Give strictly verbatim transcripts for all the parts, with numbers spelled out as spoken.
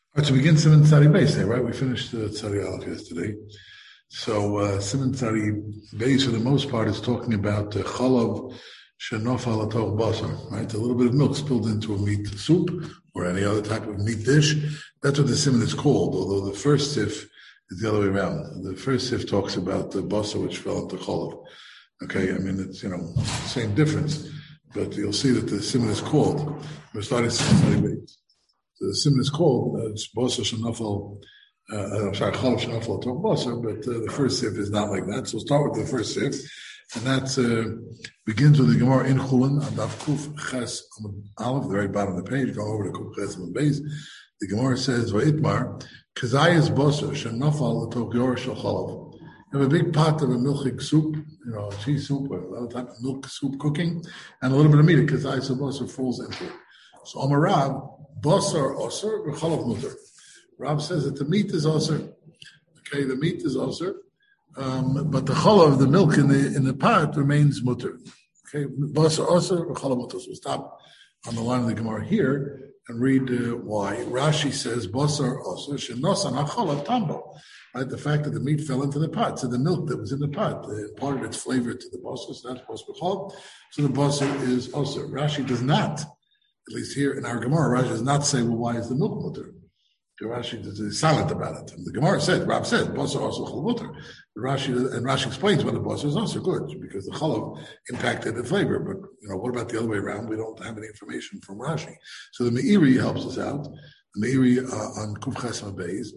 All right, to begin Siman Tzadi Beis there, right? We finished the uh, Tzadi Aleph yesterday. So uh, Siman Tzadi Beis, for the most part, is talking about uh, Chalav Shenofal Atoch Basar, right? A little bit of milk spilled into a meat soup or any other type of meat dish. That's what the Siman is called, although the first sif is the other way around. The first sif talks about the Basar which fell into Chalav. Okay, I mean, it's, you know, same difference, but you'll see that the Siman is called. We're starting Siman Tzadi Beis. The Siman is called Basar Shenofal. I'm sorry, Chalav Shenofal Atoch Basar, but uh, the first sif is not like that. So we'll start with the first sif, and that uh, begins with the Gemara in Chulin, Adaf Kuf Ches Aleph, the very bottom of the page, going over to Kuf Ches Amud Beis. The Gemara says, Va'itmar, Kazayas Basar Shenofal Atoch Yor Shel Chalav. You have a big pot of a milchig soup, you know, cheese soup, or another type of milk soup cooking, and a little bit of meat. Kazayas Basar falls into it. So Amar Rav, Basar Osir, Chalav Mutter. Rav says that the meat is osir. Okay, the meat is osir, um, but the chalav, the milk in the in the pot, remains mutter. Okay, basar osir, chalav mutter. So stop on the line of the Gemara here and read uh, why. Rashi says basar osir shenosan hachalav tambo. Right, the fact that the meat fell into the pot, so the milk that was in the pot uh, imparted its flavor to the basar. So that's basar chalav. So the basar is osir. Rashi does not, at least here in our Gemara, Rashi does not say, well, why is the milk mutter? Rashi is silent about it. And the Gemara said, Rab said, Basar also chalav. Rashi and Rashi explains why the Basar is also good, because the chalav impacted the flavor. But you know, what about the other way around? We don't have any information from Rashi. So the Meiri helps us out. The Meiri uh, on Kuf Ches Amud Beis,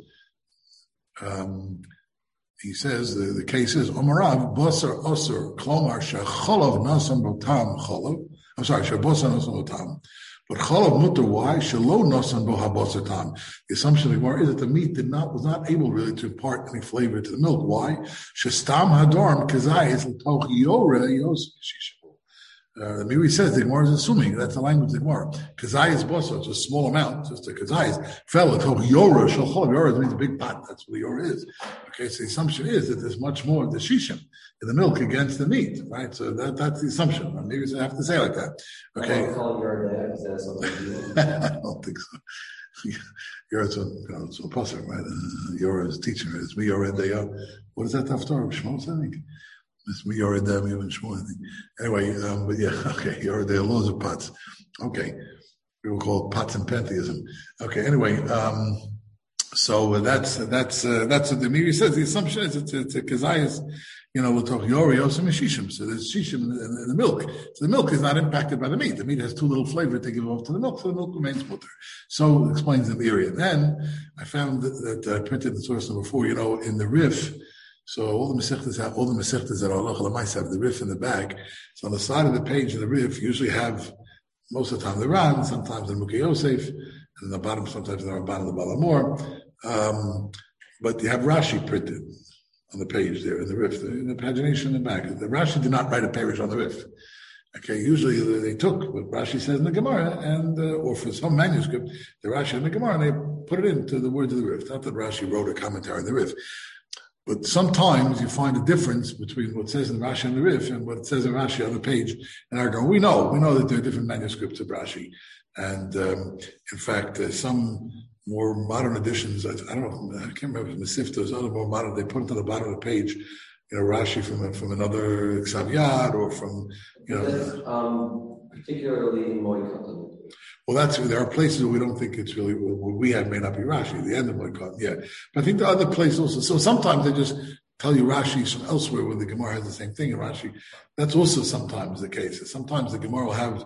um, he says the, the case is Omarav Basar Osir Klomar Shechalav Nasan Botam Chalav. I'm sorry, Shebasar Nasan Botam. But chalav mutter, why? Shelo nasan bo habasar tam. The assumption of the Gemara is that the meat did not was not able really to impart any flavor to the milk. Why? Shestam hadarm kazayis l'toch yore yos shishabu. The Meiri says the Gemara is assuming that's the language of the Gemara. Kazayis basar, it's a small amount, just a kazayis fell l'toch yore shel chalav. Yore means a big pot. That's what the yore is. Okay, so the assumption is that there's much more of the shishim in the milk against the meat, right? So that that's the assumption. Maybe I have to say it like that. Okay. I don't think so. You're so, you know, so possible, right? Uh, you're his teacher. It's me, you're they are. What is that haftarah of Shmos, I think? It's me, you're them, you and Shmos, I think. Anyway, um, but yeah, okay, you're there are laws of pots. Okay. We will call it pots and pantheism. Okay, anyway, um, so uh, that's that's uh, that's what the Meiri says. The assumption is it's, it's a kazayas. You know, we'll talk yori, yosim, and shishim. So there's shishim in the, in the milk. So the milk is not impacted by the meat. The meat has too little flavor to give off to the milk, so the milk remains mutter. So explains the Meiri. And then I found that, that I printed the source number four, you know, in the Rif. So all the Masechtas have, all the Masechtas that are Halacha L'Mais have the Rif in the back. So on the side of the page in the Rif, usually have, most of the time the Ran, sometimes the Mukhe Yosef, and in the bottom, sometimes the Ramban and the Balamor. Um, but you have Rashi printed on the page there in the Rif, in the pagination in the back. The Rashi did not write a parish on the Rif. Okay, usually they took what Rashi says in the Gemara, and uh, or for some manuscript, the Rashi in the Gemara, and they put it into the words of the Rif. Not that Rashi wrote a commentary on the Rif, but sometimes you find a difference between what says in Rashi and the Rif and what it says in Rashi on the page. And I go, we know, we know that there are different manuscripts of Rashi, and um, in fact, uh, some more modern editions, I, I don't know, I can't remember if Mesifta or other more modern, they put it on the bottom of the page, you know, Rashi from from another Ksav Yad or from, you know. That's, um, particularly in Moed. Well, that's, there are places where we don't think it's really, what we have may not be Rashi, the end of Moed, yeah. But I think the other places also, so sometimes they just tell you Rashi from elsewhere where the Gemara has the same thing in Rashi. That's also sometimes the case. Sometimes the Gemara will have,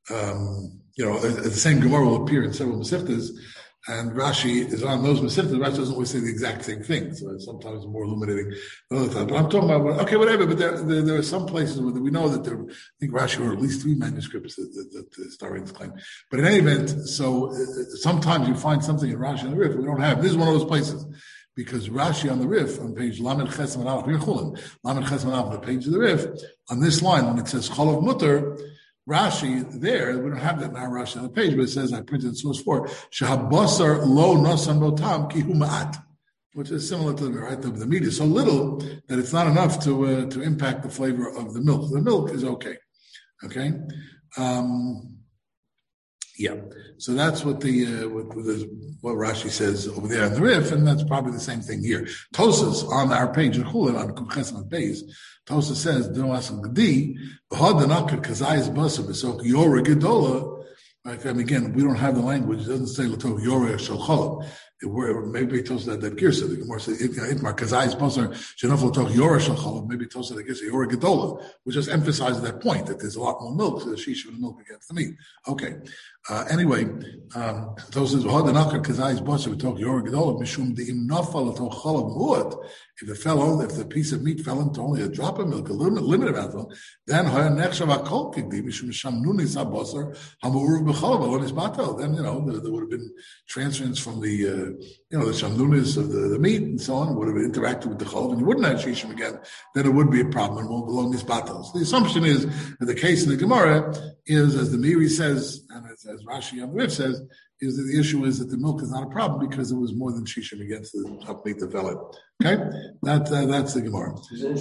um, you know, the same Gemara will appear in several Mesiftas, and Rashi is on those Masiftas. Rashi doesn't always say the exact same thing, so it's sometimes more illuminating than other times. But I'm talking about, okay, whatever, but there, there, there are some places where we know that there, I think Rashi wrote at least three manuscripts that, that, that the historians claim. But in any event, so uh, sometimes you find something in Rashi on the Rif we don't have. This is one of those places. Because Rashi on the Rif, on page Lamed Ches Amud Aleph, Lamed Ches Amud Aleph, the page of the Rif, on this line, when it says Chalav Mutter, Rashi there, we don't have that now Rashi on the page, but it says, I printed source four, Shahabasar lo nosan botam ki hu ma'at, which is similar to the, right, the, the meat is so little that it's not enough to uh, to impact the flavor of the milk. The milk is okay. Okay? Um, Yeah. So that's what the uh, what, what, the, what Rashi says over there in the Rif, and that's probably the same thing here. Tosas on our page in Chulin on Kumches and Beis, Tosas says, "Do asam gedi v'hadanaka kazayis basa b'sok yora gedola." Like, I mean, again, we don't have the language. It doesn't say l'tov yoreh shel cholam. Maybe it tells that that girsa. The Gemara says itmar kazayis basar shenof l'tov yoreh shel cholam. Maybe it tells that girsa yoreh gedola, which just emphasizes that point that there's a lot more milk. So the sheesh of the milk against the meat. Okay. Uh, anyway, um, those is hadanaka kazayis basar we talk yoreh gedola mishum de'im nafal l'tov cholam muat. If it fell only, if the piece of meat fell into only a drop of milk, a limited, limited amount of milk, then hayonechshav akol kigdi mishum sham nunis habasar hamuruv b'cholav alon isbatel. Then you know there, there would have been transference from the uh, you know the shamnunis of the, the meat and so on would have interacted with the cholav, and you wouldn't have shishim again. Then it would be a problem and won't belong isbatel. So the assumption is that the case in the Gemara is, as the Meiri says, and as, as Rashi on the Rif says, is that the issue is that the milk is not a problem because it was more than shishim against the top meat that fell in. Okay, that uh, that's the Gemara.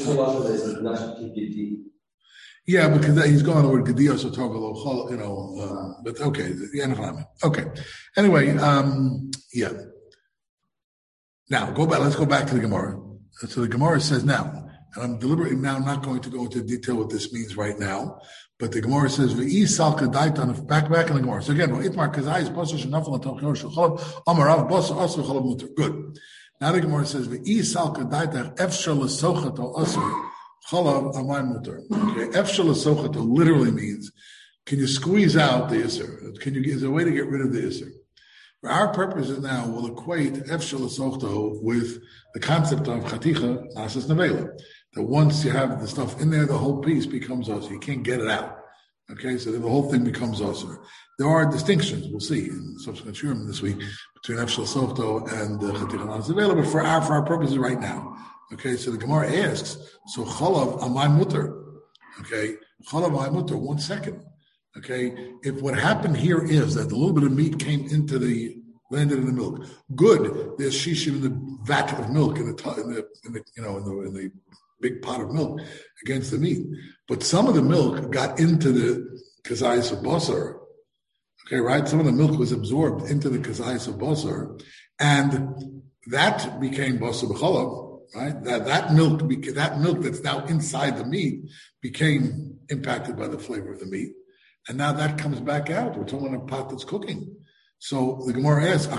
Yeah, because that, he's going over Gedios or Torgalo, you know. Uh, but okay, the end of Okay. Anyway, um, yeah. Now go back. Let's go back to the Gemara. So the Gemara says now, and I'm deliberately now not going to go into detail what this means right now. But the Gemara says, "V'isal kadaitan." Back, back in the Gemara. So again, itmar kazayis basar shenafal atol yor shulchalov amarav basar asur chalav muter. Good. Now the Gemara says, "V'isal kadaitan efshal lesochat al asur chalav amay muter." Okay, efshal lesochat literally means, can you squeeze out the iser? Can you? Is there a way to get rid of the iser? For our purposes now, we'll equate efshal lesochat with the concept of chaticha nasas nevela. That once you have the stuff in there, the whole piece becomes usher. You can't get it out. Okay, so then the whole thing becomes usher. There are distinctions, we'll see in subsequent shurim this week, between Efshel Softo and Chaticha Nas Nevela, but for our, for our purposes right now. Okay, so the Gemara asks, so Chalav Amay Mutter. Okay, Chalav Amay Mutter, one second. Okay, if what happened here is that a little bit of meat came into the, landed in the milk, good, there's shishim in the vat of milk, in the, in the, in the you know, in the, in the big pot of milk against the meat. But some of the milk got into the kazayis of basar. Okay, right? Some of the milk was absorbed into the kazayis of basar, and that became basar b'chalav, right? That that milk, that milk that's now inside the meat became impacted by the flavor of the meat. And now that comes back out. We're talking about a pot that's cooking. So the Gemara asks,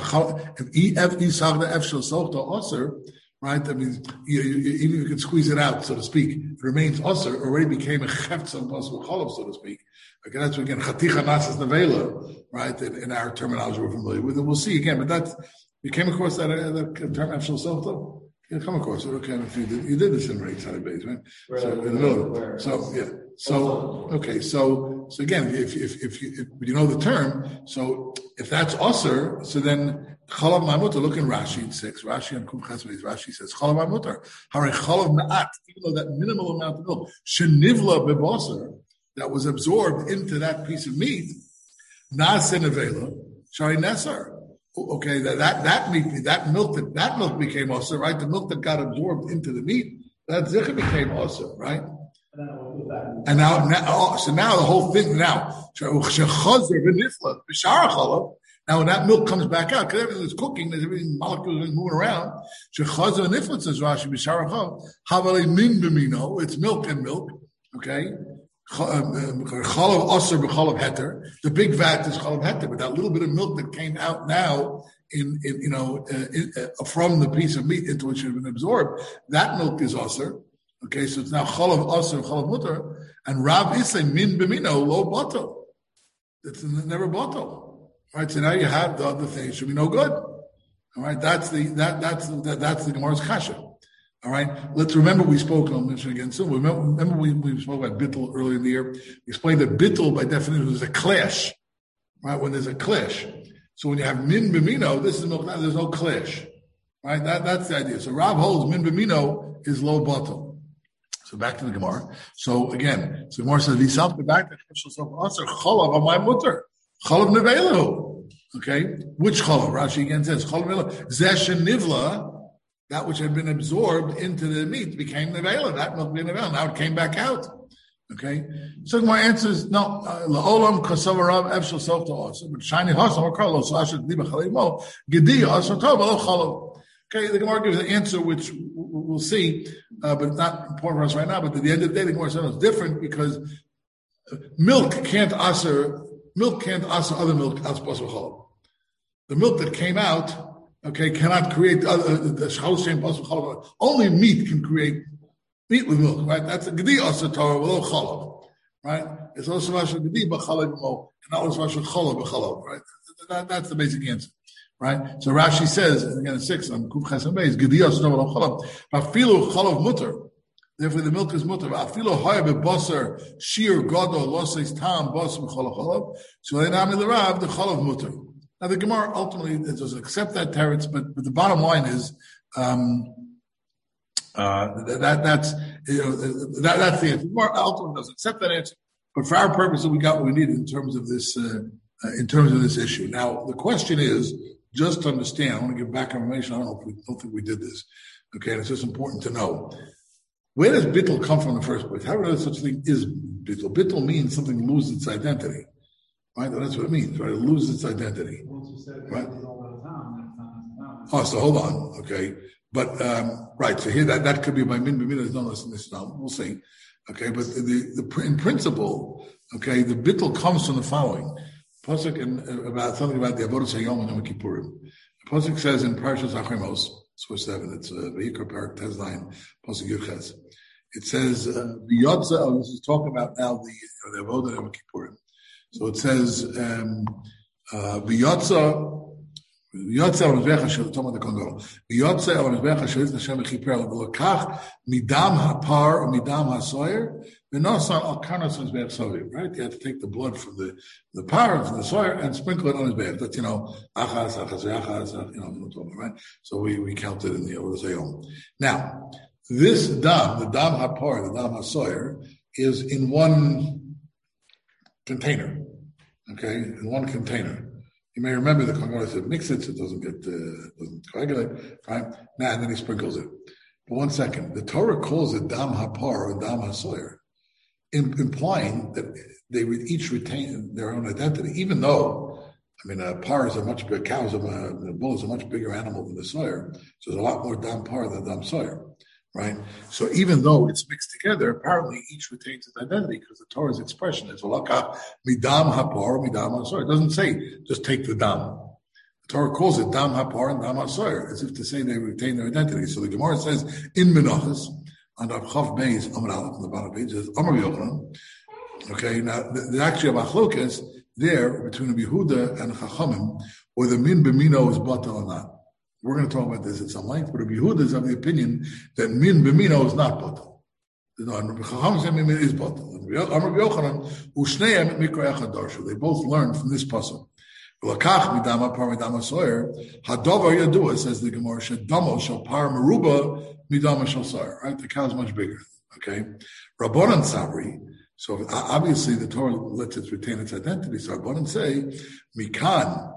right? That means you, you, even if you can squeeze it out, so to speak, it remains usher, already became a chefts of basar b'chalav, so to speak. Okay, that's again chaticha nasas nevela, right? In, in our terminology we're familiar with, and we'll see again. But that you came across that, uh, that term Efshel Softo. You come across it. Okay, if you did, you did this in right side base, right? Where, so in the middle. So yeah. So okay. So so again, if if if you if you know the term, so if that's usher, so then chalav ma'mutar. Look in Rashi in six. Rashi and Kum Chesed. Rashi says chalav ma'mutar. Hare chalav ma'at. Even though that minimal amount of milk shenivla bebasar that was absorbed into that piece of meat, na'aseh nevela shari nesar. Okay, that, that that meat, that milk, that that milk became usher, right? The milk that got absorbed into the meat, that zikr became usher, right? And now, now oh, so now the whole thing now, now when that milk comes back out, because everything is cooking, there's everything molecules moving around. Shechazer niflat says Rashi b'sharachov havale min b'mino. It's milk and milk, okay. Chalav osir b'chalav heter. The big vat is chalav heter, but that little bit of milk that came out now in, in you know, uh, in, uh, from the piece of meat into which it had been absorbed, that milk is osir. Okay, so it's now chalav osir, chalav mutar, and Rav is say min b'mino lo bottle. It's never bottle. All right, so now you have the other thing. It should be no good. All right, that's the that that's that, that's the Gemara's kasha. All right, let's remember we spoke, I'll mention again soon. Remember, remember we, we spoke about bittul earlier in the year. We explained that bittul by definition is a clash, right? When there's a clash. So when you have min b'mino, this is no, there's no clash, right? That, that's the idea. So Rav holds min b'mino is low bottle. So back to the Gemara. So again, so the Gemara says, V'isal back to chalav amay mutar, chalav nevelu. Okay, which chalav? Rashi again says chalav nevelu zeh nivla. That which had been absorbed into the meat became nevela. That milk became nevela. Now it came back out. Okay? So my answer is no. La'olam kasavarav efshel self to also. But shiny hasam or carlos ashad liba chalimo gedi also tov lo chalav. Okay, the Gemara gives an answer which we'll see, uh, but not important for us right now. But at the end of the day, the Gemara says it's different because milk can't answer milk can't answer other milk as possible chalav. The milk that came out, okay, cannot create other the shchal shem possible chalav. Only meat can create meat with milk, right? That's a gedi also Torah with chalav, right? It's also mashal gedi b'chalav mo, and not also mashal chalav b'chalav, right? That, that's the basic answer, right? So Rashi says, and again, six on Kuf Chesam Beis, gedi also Torah chalav, afilu chalav mutter. Therefore, the milk is mutter. Afilu haya b'basar shir gadol losais tam basar b'chalav chalav. So then I'm in the Rav the chalav mutter. Now the Gemara ultimately doesn't accept that teretz, but but the bottom line is. Um, Uh, that, that's, you know, that, that's the answer. More ultimately doesn't accept that answer, but for our purposes, we got what we needed in terms of this, uh, uh, in terms of this issue. Now, the question is, just to understand, I want to give back information. I don't know if we don't think we did this. Okay. And it's just important to know. Where does bittul come from in the first place? How do such a thing is bittul? Bittul means something loses its identity. Right? That's what it means, right? It loses its identity. Right? Oh, so hold on. Okay. But, um, right, so here that, that could be by min b'min, there's no less than this now. We'll see. Okay, but the, the, in principle, okay, the bittul comes from the following. Pasuk in, about something about the Avodas Hayom and Yom Kippurim. The Pasuk says in Parashas Achrimos, source seven, it's uh, Vayikra Parak Tez nine, Pasuk Yudches. It says, V'yotza, uh, oh, this is talking about now the, uh, the Avodah and Yom Kippurim. So it says, um, uh, V'yotza, V'yotze al mizbeach asher l'tom ad Kongo. V'yotze al mizbeach asher l'tom Hashem v'chiper v'lokach midam hapar or midam hasoyer v'nosan al karnas mizbeach soviv. Right? You have to take the blood from the the par from the soyer and sprinkle it on his beach. That's you know achas achas achas. You know what I'm talking about, right? So we we counted in the Avodas Hayom. Now this dam, the dam hapar, the dam hasoyer, is in one container. Okay, in one container. You may remember the Kohen said, mix it so it doesn't get, uh, doesn't coagulate, right? Now, and then he sprinkles it. But one second, the Torah calls it dam hapar or dam hasoyer, implying that they would each retain their own identity, even though, I mean, uh, pars are much bigger, cows are, uh, the bulls are a much bigger animal than the soyer, so there's a lot more dam par than dam soyer, right? So even though it's mixed together, apparently each retains its identity because the Torah's expression is "V'lakach midam hapar midam hasoyer." It doesn't say just take the dam. The Torah calls it dam hapar and dam hasoyer, as if to say they retain their identity. So the Gemara says in Menachos on the Chav Beis Amar Aleph on the bottom page says Amar Yochanan. Okay, now there's actually a machlokas there between the Yehuda and Chachamim, or the min b'mino is batal or not. We're going to talk about this at some length, but Rabbi Yehuda is of the opinion that min b'mino is not batal. No, Rabbi Chacham said min is batal. Rabbi Yochanan u'shneim mikra echad darshu. They both learned from this pasuk. L'kach midama par midama soyer hadavar yadua, says the Gemara, shadamo shal par meruba midama shal soyer. Right, the cow is much bigger. Okay, Rabbanan Sabri. So obviously the Torah lets it retain its identity. So Rabbanan say mikan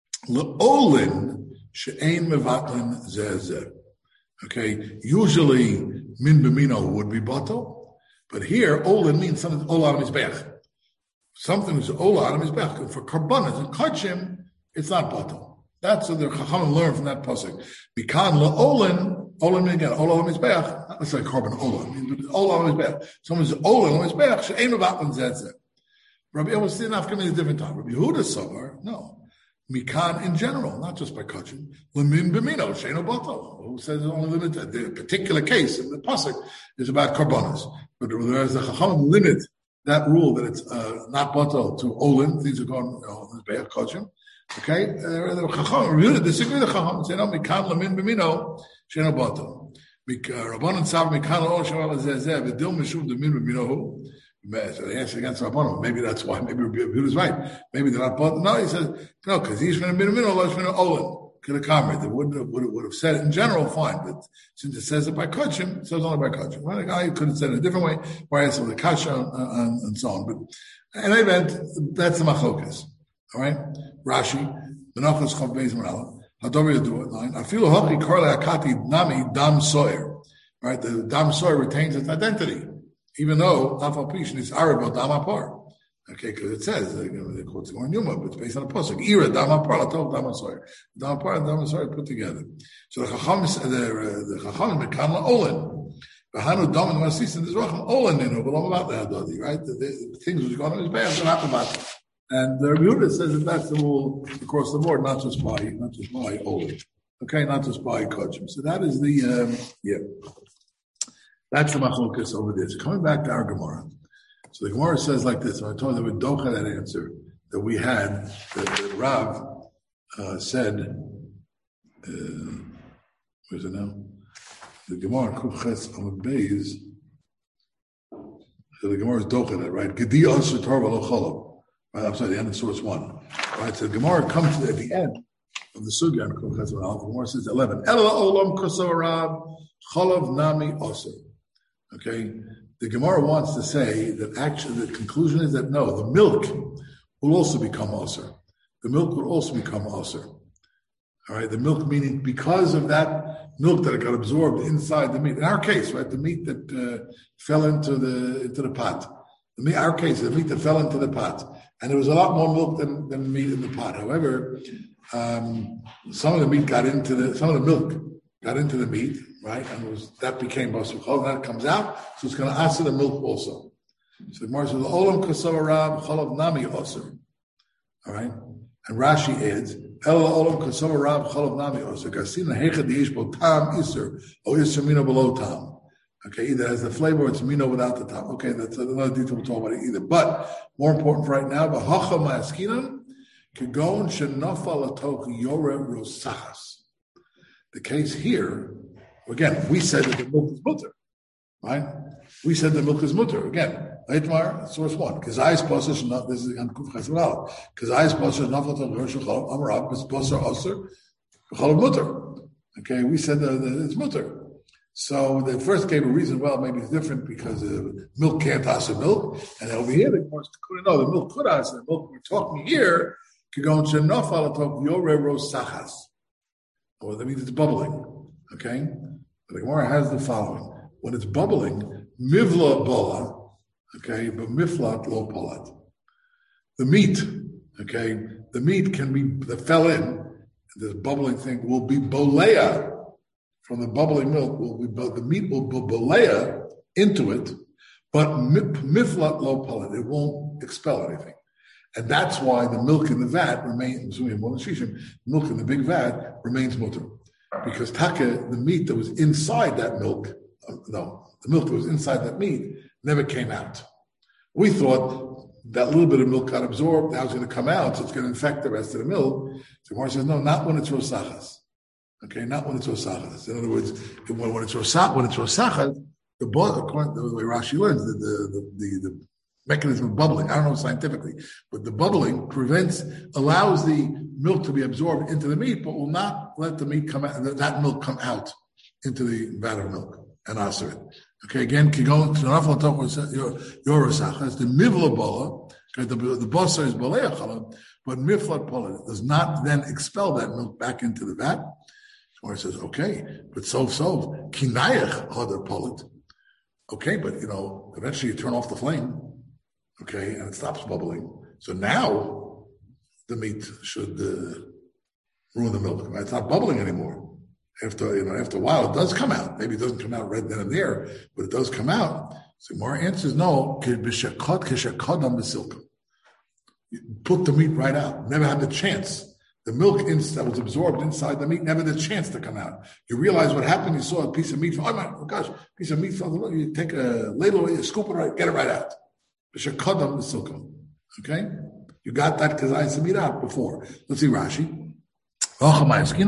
le'olin. She'ein mevatlin zeh. Okay, usually min b'mino would be batal, but here olin means something ola on his back. Something is ola on his back. For karbanas and kachim, it's not batal. That's what the Chachamim learned from that pasuk. Mikan le'olin, olin again, ola on his back. Not necessarily carbon ola, but ola on his back. Someone says ola on his back. She'ein mevatlin zeh. Rabbi Elazar Nafka means a different time. Rabbi Yehuda Savar, no. Mikan in general, not just by kachim. Lemin b'mino, sheino batal. Who says it's only limited? The particular case in the pasuk is about karbanas. But whereas the Chachamim limit that rule that it's uh, not batal to olin, things are going on this bay of kachim. Okay? Uh, the Chachamim really disagree with the Chachamim. Say, no, Mikan lemin b'mino, sheino batal. Rabbanan sav mikan lo shemal zeh v'dil mishuv d'min b'mino. So they answer against Rabbanon. Maybe that's why. Maybe Yehuda's right. Maybe they're not both. No, he says no, because he's from the middle, he's from the olin. Could have comrade. They wouldn't have, would have, would have said it in general, fine. But since it says it by kachim, it says only by kachim. Well, the guy could have said it a different way, where I said the kasha and, and, and so on. But in any event, that's the machlokas. All right, Rashi, Menachos Chav Beis Morala, Hadover Yadu at nine. I feel hoki korle akati nami dam soyer. Right, the dam soyer retains its identity. even though Afal Pishin is Arab Damapar. Okay, because it says, uh, the quotes going Yuma, but it's based on a pasuk. Ira Damapar, Latov Damasoyer. Damapar and Damasoyer put together. So the Chacham, the, the Chacham, the Kanla Olin. Bahanu Dom and Masis and the Racham Olin, you know, but all about that, right? The, the, the things which going on is bad, so not about it. And the Rehuda says that that's the rule across the board, not just by, not just by Olin. Okay, not just by Kochim. So that is the, um, yeah. That's the machlokas over there. So coming back to our Gemara. So the Gemara says like this. When I told you that we don't have that answer that we had, that, that Rav uh, said, uh, where's it now? The Gemara Kufches on Beis. So the Gemara is docha that, right? Gedi Asher Torah Lo Cholov. Right, I'm sorry, the end of source one. Right, so the Gemara comes to at the end of the Sugya on Kufches on Alpha. The Gemara says eleven. Ela Olam Koso Rab Cholov Nami Aser. Okay. The Gemara wants to say that actually the conclusion is that no, the milk will also become aser. The milk will also become aser. All right, the milk meaning because of that milk that got absorbed inside the meat. In our case, right, the meat that uh, fell into the into the pot. The meat, our case, the meat that fell into the pot, and there was a lot more milk than, than meat in the pot. However, um, some of the meat got into the some of the milk got into the meat. Right, and it was that became basar cholav. That comes out, so it's going to answer the milk also. So the Gemara says, "Olam kasava rab cholav nami aser." All right, and Rashi adds, "El olam kasava rab cholav nami aser." Kasina hechad diish bo tam iser or iser mino below tam. Okay, either has the flavor or it's mino without the tam. Okay, that's another detail we'll talk about it either. But more important for right now, b'hacha ma'askinan kegon shenafal atoch yore rosachas. The case here. Again, we said that the milk is mutter, right? We said the milk is mutter. Again, Eitmar, source one. Kazayis pasuk not this is on Kuf Chesed. Kazayis pasuk not for the Rosh Hashanah Amarav because pasuk aser b'chol mutter. Okay, we said that, that it's mutter. So the first gave a reason. Well, maybe it's different because uh, milk can't aser milk, and over here the course couldn't know the milk could aser the milk. We're talking here Kigon Shenofal Atov Yore Rosachas, or that means it's bubbling. Okay. The Gemara has the following: when it's bubbling, mivla bola, okay, but miflat lo polat. The meat, okay, the meat can be that fell in. This bubbling thing will be bolea from the bubbling milk. Will be the meat will be bolea into it, but miflat lo polat. It won't expel anything, and that's why the milk in the vat remains. The milk in the big vat remains mutter. Because taka, the meat that was inside that milk, uh, no, the milk that was inside that meat never came out. We thought that little bit of milk got absorbed, now it's going to come out, so it's going to infect the rest of the milk. So Gemara says, no, not when it's rosachas. Okay, not when it's rosachas. In other words, when, when it's rosachas, when it's rosachas, the, according to the way Rashi learns, the, the, the, the mechanism of bubbling, I don't know scientifically, but the bubbling prevents, allows the milk to be absorbed into the meat, but will not let the meat come out, that milk come out into the vat of milk and aser it. Okay, again, kigon t'nafal tov your rosachas, the mivla bola, the the basar is bolea chalav, but miflat pola does not then expel that milk back into the vat. Or it says, okay, but so so kinayach other polit. Okay, but you know, eventually you turn off the flame. Okay, and it stops bubbling. So now the meat should uh, ruin the milk. It's not bubbling anymore. After you know, after a while, it does come out. Maybe it doesn't come out right then and there, but it does come out. So more answers no. Put the meat right out. Never had the chance. The milk in, that was absorbed inside the meat never had the chance to come out. You realize what happened. You saw a piece of meat. Oh my oh gosh, piece of meat from the milk. You take a ladle away, you scoop it right, get it right out. Okay, you got that because I said meat out before. Let's see Rashi. How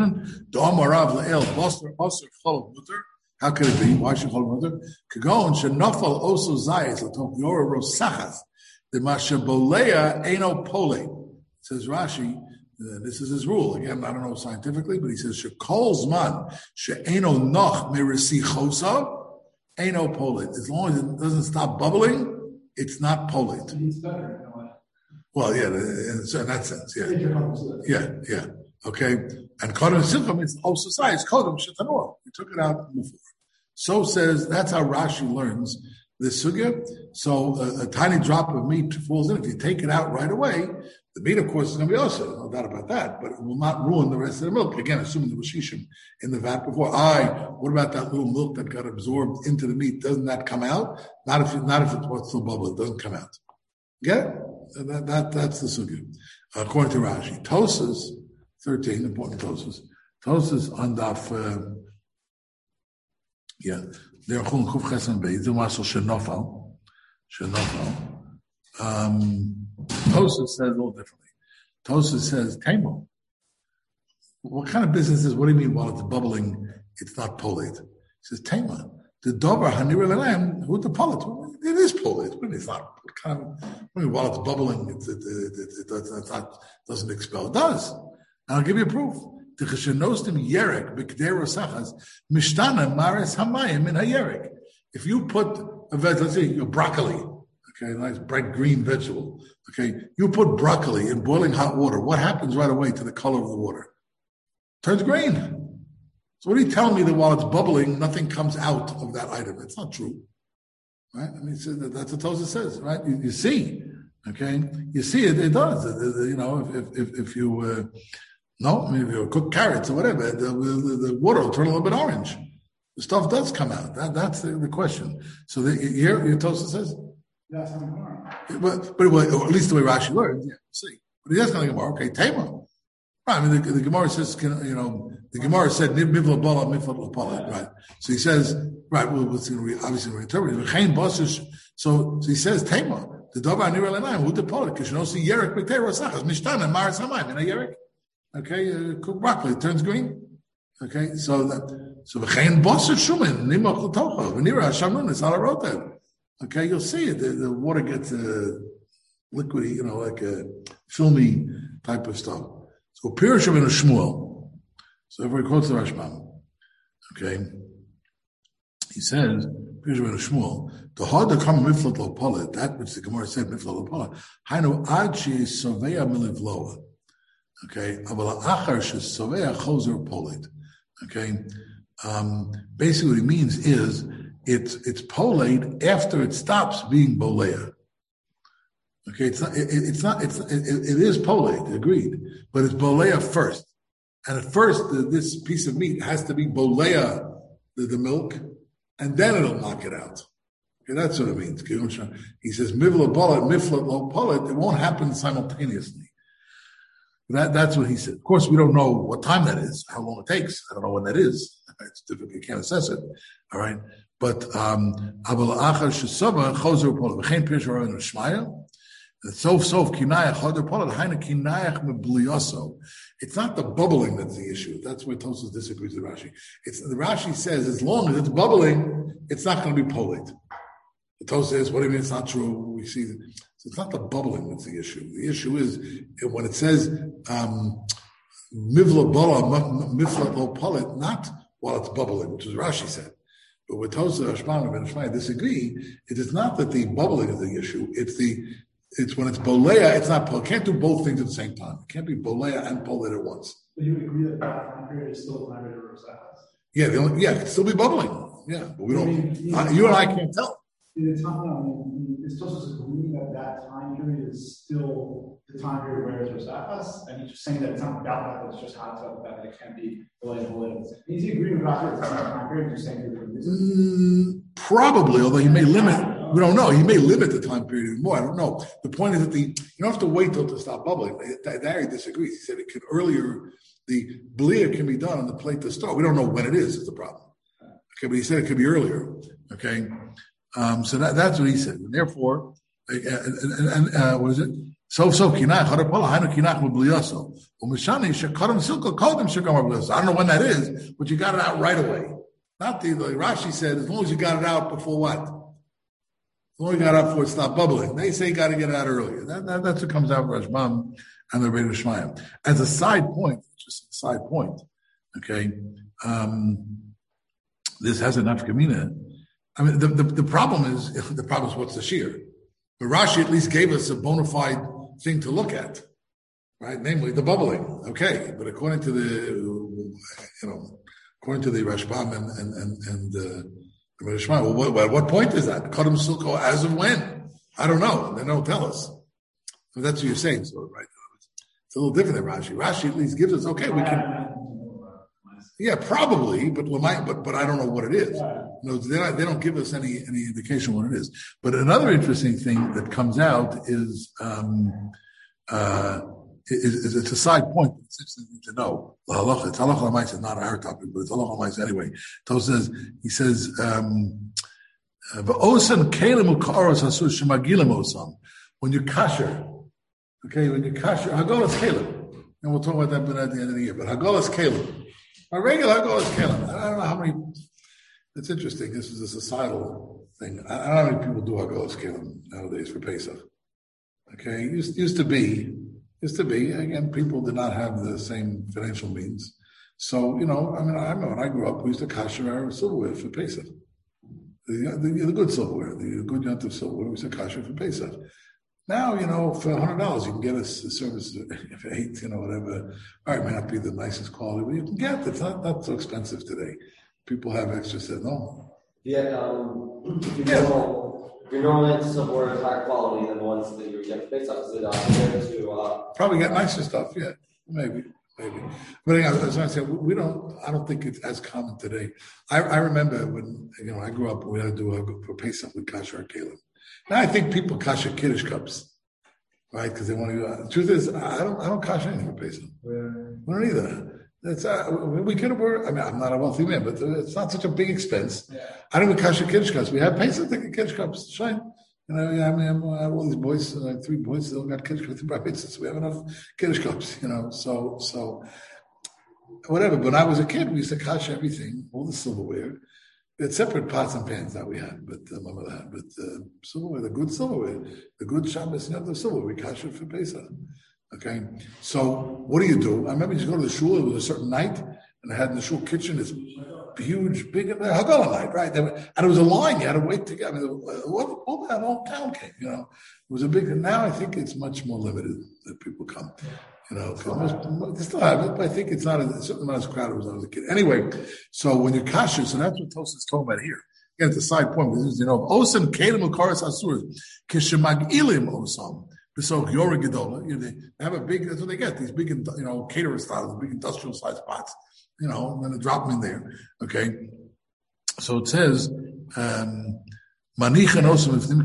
could it be? Why should call it mutter? Kagon shenafal also zayis latok yora rosachas the mashabolea eno pole. Says Rashi. Uh, this is his rule. Again, I don't know scientifically, but he says shekol zman she'eno noch merisi chosa eno polit. As long as it doesn't stop bubbling, it's not polit. It's better. You know, well, yeah, in, in that sense, yeah, yeah, yeah. Okay, and kodem silcham is also size kodem shetanor. We took it out before. So says that's how Rashi learns this sugya. So a, a tiny drop of meat falls in. If you take it out right away, the meat, of course, is going to be also, no doubt about that, but it will not ruin the rest of the milk. Again, assuming there was shishim in the vat before. I, what about that little milk that got absorbed into the meat? Doesn't that come out? Not if, not if it's what's still bubble. It doesn't come out. Get it? That, that, that's the sugya. According to Rashi. Tosas, thirteen, important Tosas. Tosas on daf, uh, yeah, they're chulin kuf chesam beis. They're also shenofal. Shenofal. Um, Tosas says a little differently. Tosas says, Taimo. What kind of business is, what do you mean while it's bubbling, it's not polite? He says, Taima. The dover hanir lelam, who the polit? It is polite, but it's not. What kind of, I mean, while it's bubbling, it, it, it, it, it, does, it not, doesn't expel. It does. And I'll give you a proof. If you put a veg, let's say your broccoli, okay, a nice bright green vegetable, okay, you put broccoli in boiling hot water, what happens right away to the color of the water? Turns green. So what are you telling me that while it's bubbling, nothing comes out of that item? It's not true. Right? I mean, that's what Tosas says, right? You, you see, okay? You see it, it does. It, it, you know, if if, if you, uh, no, I mean, if you cook carrots or whatever, the, the, the water will turn a little bit orange. The stuff does come out. That, that's the, the question. So the, here, your Tosas says? That's not Gemara. But, but well, or at least the way Rashi learns, yeah, see. But he does kind of Gemara, okay, Tema. Right, I mean, the, the Gemara says, you know, the Gemara said, mivla bala, mivla bala, right? So he says, right, well, it's going to be obviously going to interpret. So, so he says, Tema, the Dobar Nira Lenayim, who the Polit, because you don't see Yerek, B'Teir, Rosachas, Mishtan, and Maris Hamayim, in a Yerek. Okay, uh, cook broccoli, it turns green. Okay, so that, so v'chein bosser shumin, nimach l'tocha, v'nira hashamun, it's ala rotev. Okay, you'll see it, the, the water gets uh, liquidy, you know, like a filmy type of stuff. So Pirush of Shmuel. So everybody quotes the Rashbam. Okay. He says, Pirush of Shmuel, the hard to come miflat lo polit, that which the Gemara said miflat lo polit, hainu ad she sovea milivloa. Okay. Avala achar she sovea chozer polit. Okay. Um, basically what he means is it's it's polite after it stops being bolea. Okay, it's not. It, it's not. It's. It, it is polite, agreed, but it's bolea first. And at first, the, this piece of meat has to be bolea the, the milk, and then it'll knock it out. Okay, that's what it means. He says mivla bolet, miflat lo polit. It won't happen simultaneously. That that's what he said. Of course, we don't know what time that is, how long it takes. I don't know when that is. It's difficult. You can't assess it. All right, but um, aval achar shesava chozer polit v'chein pirush ha'roin u'shmaya. Sof sof kinayach hadar polit haina kinayach mebliyoso. It's not the bubbling that's the issue. That's where Tosas disagrees with Rashi. It's the Rashi says as long as it's bubbling, it's not going to be polite. The Tosas says, what do you mean it's not true? We see that. So it's not the bubbling that's the issue. The issue is when it says um, mivla bala miflat lo polit, not while it's bubbling, which is Rashi said. But with Tosas, Rashbam, and Shmai disagree, it is not that the bubbling is the issue. It's the It's when it's bolea, it's not, it can't do both things at the same time. It can't be bolea and polite at once. But you would agree that that time period is still time period of Rosachas? Yeah, the only, yeah, it can still be bubbling. Yeah, but we don't, I mean, I, you and I can't tell. In the time, I mean, it's still just agreeing that that time period is still the time period where it's Rosachas, and he's just saying that it's not about that, it's just how it's about that, it can't be bolea and polite. Is he agreeing with Rashi that it's not time period, you're saying that it's mm, probably, although he may limit. We don't know. He may limit the time period even more. I don't know. The point is that the you don't have to wait till to stop bubbling. Larry disagrees. He said it could earlier. The blia can be done on the plate to start. We don't know when it is. Is the problem? Okay, but he said it could be earlier. Okay, um, so that, that's what he said. And therefore, and, and, and uh, what is it? So so kinach hadar pola hainu kinach mebliyaso umishani shekadam silka kodem shekam mebliyaso. I don't know when that is, but you got it out right away. Not the like Rashi said. As long as you got it out before what? Only got out before it stopped bubbling. They say you got to get it out earlier. That, that, that's what comes out of Rashbam and the Rebbe Shmayim. As a side point, just a side point, okay, um, this has an nafkamina. I mean, the, the, the problem is, the problem is what's the shear? But Rashi at least gave us a bona fide thing to look at, right? Namely, the bubbling. Okay, but according to the, you know, according to the Rashbam and, and, and, and uh, Well, what, at what point is that? Kadam Silko, as of when? I don't know. They don't tell us. So that's what you're saying, so right? It's a little different than Rashi. Rashi at least gives us, okay, we can. Yeah, probably, but but but I don't know what it is. No, they don't, they don't give us any any indication what it is. But another interesting thing that comes out is um, uh, is, is it's a side point. It's interesting to know. Halacha, it's halacha l'maisa. It's not our topic, but it's halacha l'maisa anyway. So says he says v'osan kelim ukaros asur shemagilim osam. When you kasher, okay, when you kasher, hagolas kelim, and we'll talk about that at the end of the year. But hagolas kelim. A regular Hagolas Kelim. I don't know how many. It's interesting. This is a societal thing. I don't know how many people do Hagolas Kelim nowadays for Pesach. Okay, used used to be, used to be. Again, people did not have the same financial means. So you know, I mean, I remember when I grew up, we used to kasher our silverware for Pesach. The, the, the good silverware, the good Yontif silverware, we used to kasher for Pesach. Now, you know, for one hundred dollars, you can get a, a service for eight, you know, whatever. All right, it may not be the nicest quality, but you can get it. It's not, not so expensive today. People have extra stuff. No. Yeah, um, you yeah. know, your normal silverware is higher quality than the ones that you get based off. Is it uh, compared to, uh, probably get nicer stuff, yeah. Maybe. Maybe. But again, as I said, we don't, I don't think it's as common today. I, I remember when, you know, I grew up, we had to do a, for Pesach with Kasher Kelim. Now I think people kasher Kiddush cups, right? Because they want to. Uh, the truth is, I don't. I don't kasher anything for Pesach. Yeah. We don't either. It's uh, we could have. I mean, I'm not a wealthy man, but it's not such a big expense. Yeah. I don't even kasher Kiddush cups. We have Pesach taking Kiddush cups. Shine. You know, I mean, I have all these boys, like three boys, they all got Kiddush cups. So we have enough Kiddush cups. You know, so so whatever. But when I was a kid, we used to kasher everything, all the silverware. We had separate pots and pans that we had, but uh, my mother had. But uh, silverware, the good silverware, the good Shabbos, you know, the silverware, we kasher for Pesach. Okay, so what do you do? I remember you go to the shul. It was a certain night, and I had in the shul kitchen this huge, big Haggadah night, right? There, and it was a line. You had to wait to get. I mean, all, all that whole town came. You know, it was a big. Now I think it's much more limited that people come. You know, most, they still have it, but I think it's not as, it's certainly not as crowded as I was a kid. Anyway, so when you're kasher, so that's what Tosfos is talking about here. Again, it's a side point. This is, you know, osam kelim ukaros asur kishemagilim osam. So Yora Gedola, you know, they have a big. That's what they get. These big, you know, caterer styles, big industrial sized pots. You know, and then they drop them in there. Okay, so it says. Um, How long do you have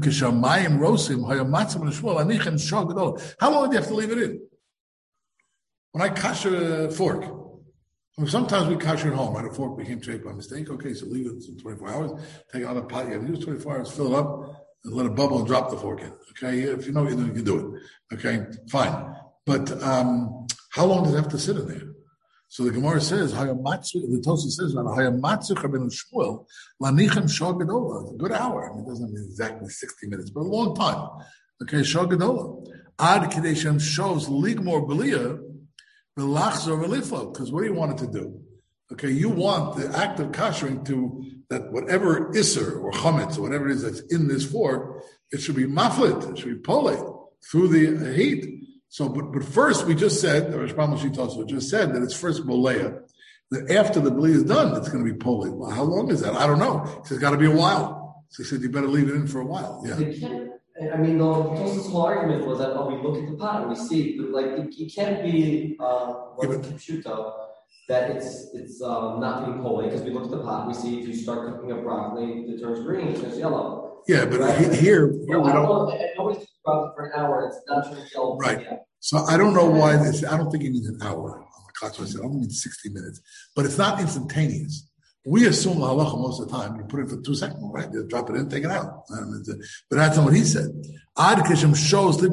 to leave it in? When I kasher a fork, I mean, sometimes we kasher at home, right? A fork became shaped by mistake. Okay, so leave it for twenty-four hours. Take it out of the pot. You have to use twenty-four hours, fill it up, and let it bubble and drop the fork in. Okay, if you know what you're doing, you can do it. Okay, fine. But um, how long does it have to sit in there? So the Gemara says, "Hayamatzu." The Tosfos says, "Hayamatzu Rabbeinu Shmuel lanichem shah gedola." A good hour. I mean, it doesn't mean exactly sixty minutes, but a long time. Okay, shah gedola. Ad kadeshem shows ligmor belia. Because what do you want it to do? Okay, you want the act of kashering to that whatever iser or chametz or whatever it is that's in this fork, it should be maflit, it should be poled through the heat. So, but but first we just said, the Rashbam Shitosah just said that it's first bolea. That after the belia is done, it's going to be poled. Well, how long is that? I don't know. He said it's got to be a while. So he said you better leave it in for a while. Yeah. I mean, the Tosfos' whole argument was that, oh, we look at the pot and we see, but like, it, it can't be uh, what's the pshuto that it's it's um, not being poled because we look at the pot, we see if you start cooking up broccoli, it turns green, it turns yellow. Yeah, but right? here, here so we I don't. don't know, nobody's cooking broccoli for an hour, it's not turning yellow. Right. Yet. So I don't know why this. I don't think it needs an hour. I said I don't need sixty minutes, but it's not instantaneous. We assume halacha most of the time. You put it for two seconds, right? You drop it in, take it out. But that's not what he said. Ad kishem shows or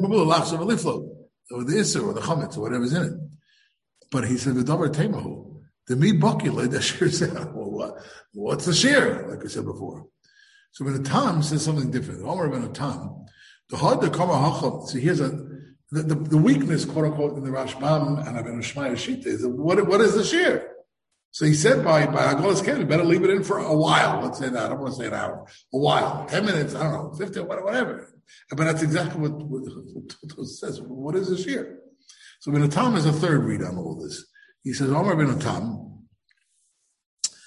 the iser or the chametz or whatever's in it. But he said the davar temahu. The mi bakile the shir said, well, what? What's the shir? Like I said before. So when the Tam says something different, Omer ben Tam, the hard the kama hacham. So here's a the, the, the weakness, quote unquote, in the Rashbam and Abin Shmaya Shita is what what is the shir? So he said by by Hagolas Kelim, you better leave it in for a while. Let's say that. I don't want to say an hour. A while. Ten minutes, I don't know, fifteen, whatever. But that's exactly what, what, what it says. What is this here? So Ben Tam is a third read on all this. He says, Omar Ben Tam,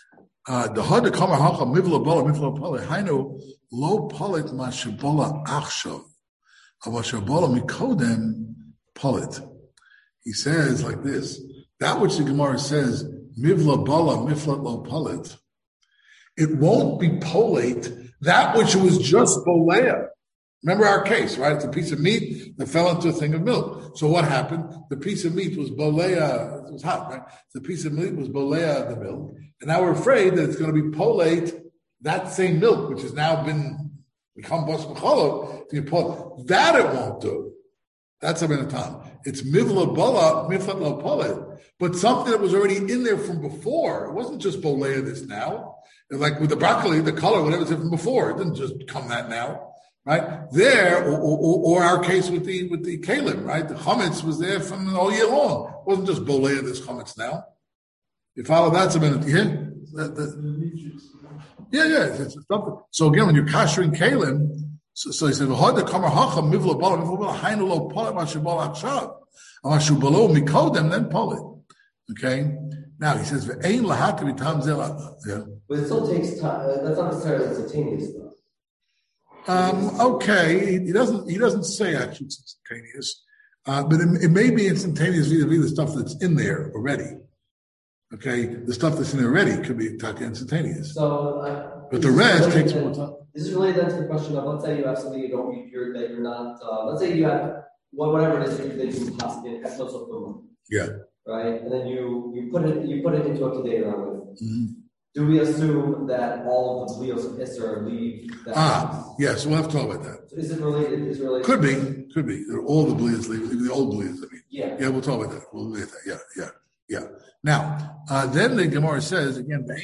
Uh, the hod the kamar hacha mivla bola mivla polit hainu lo polit mashabola achshav avashabola mikodem polit. He says like this: that which the Gemara says mivla bola miflat lo polit, it won't be polate that which was just bolea. Remember our case, right? It's a piece of meat that fell into a thing of milk. So what happened? The piece of meat was bolea. It was hot, right? The piece of meat was bolea the milk. And now we're afraid that it's going to be polate that same milk, which has now been become bas b'cholov. That it won't do. That's a minatam. It's mivla bola, miflat lo polate. But something that was already in there from before. It wasn't just bolea this now. Like with the broccoli, the color, whatever was from before. It didn't just come that now. Right there, or, or, or our case with the with the kalim, right? The chametz was there from all year long. It wasn't just bolea this chametz now. You follow that? A minute, yeah, that, that, yeah, yeah. It's, it's something. So again, when you're kashering kalim, so, so he said, "Hod the kamar hacha mivla bala mivla bala hainu lo polit mashu bala akshav, mashu balo mikodem then polit." Okay. Now he says, "Ve'ein lahakav itam zela." Yeah. But it still takes time. Uh, that's not necessarily instantaneous, though. Um, okay, he doesn't. He doesn't say actually it's instantaneous, uh, but it, it may be instantaneous vis-a-vis the stuff that's in there already. Okay, the stuff that's in there already could be instantaneous. So, uh, but the rest takes more time. This is related to the question of, let's say you have something you don't you're that you're not. Uh, let's say you have whatever it is that you possibly exosopuma. Yeah. Right, and then you you put it you put it into a container with. Mm-hmm. Do we assume that all of the blios of Isser leave that? Ah, yes, we'll have to talk about that. So is it related? Is it related? Could be, could be. All the blios leave, even the old blios, I mean. Yeah. Yeah, we'll talk about that. We'll leave that. Yeah, yeah, yeah. Now, uh, then the Gemara says, again, the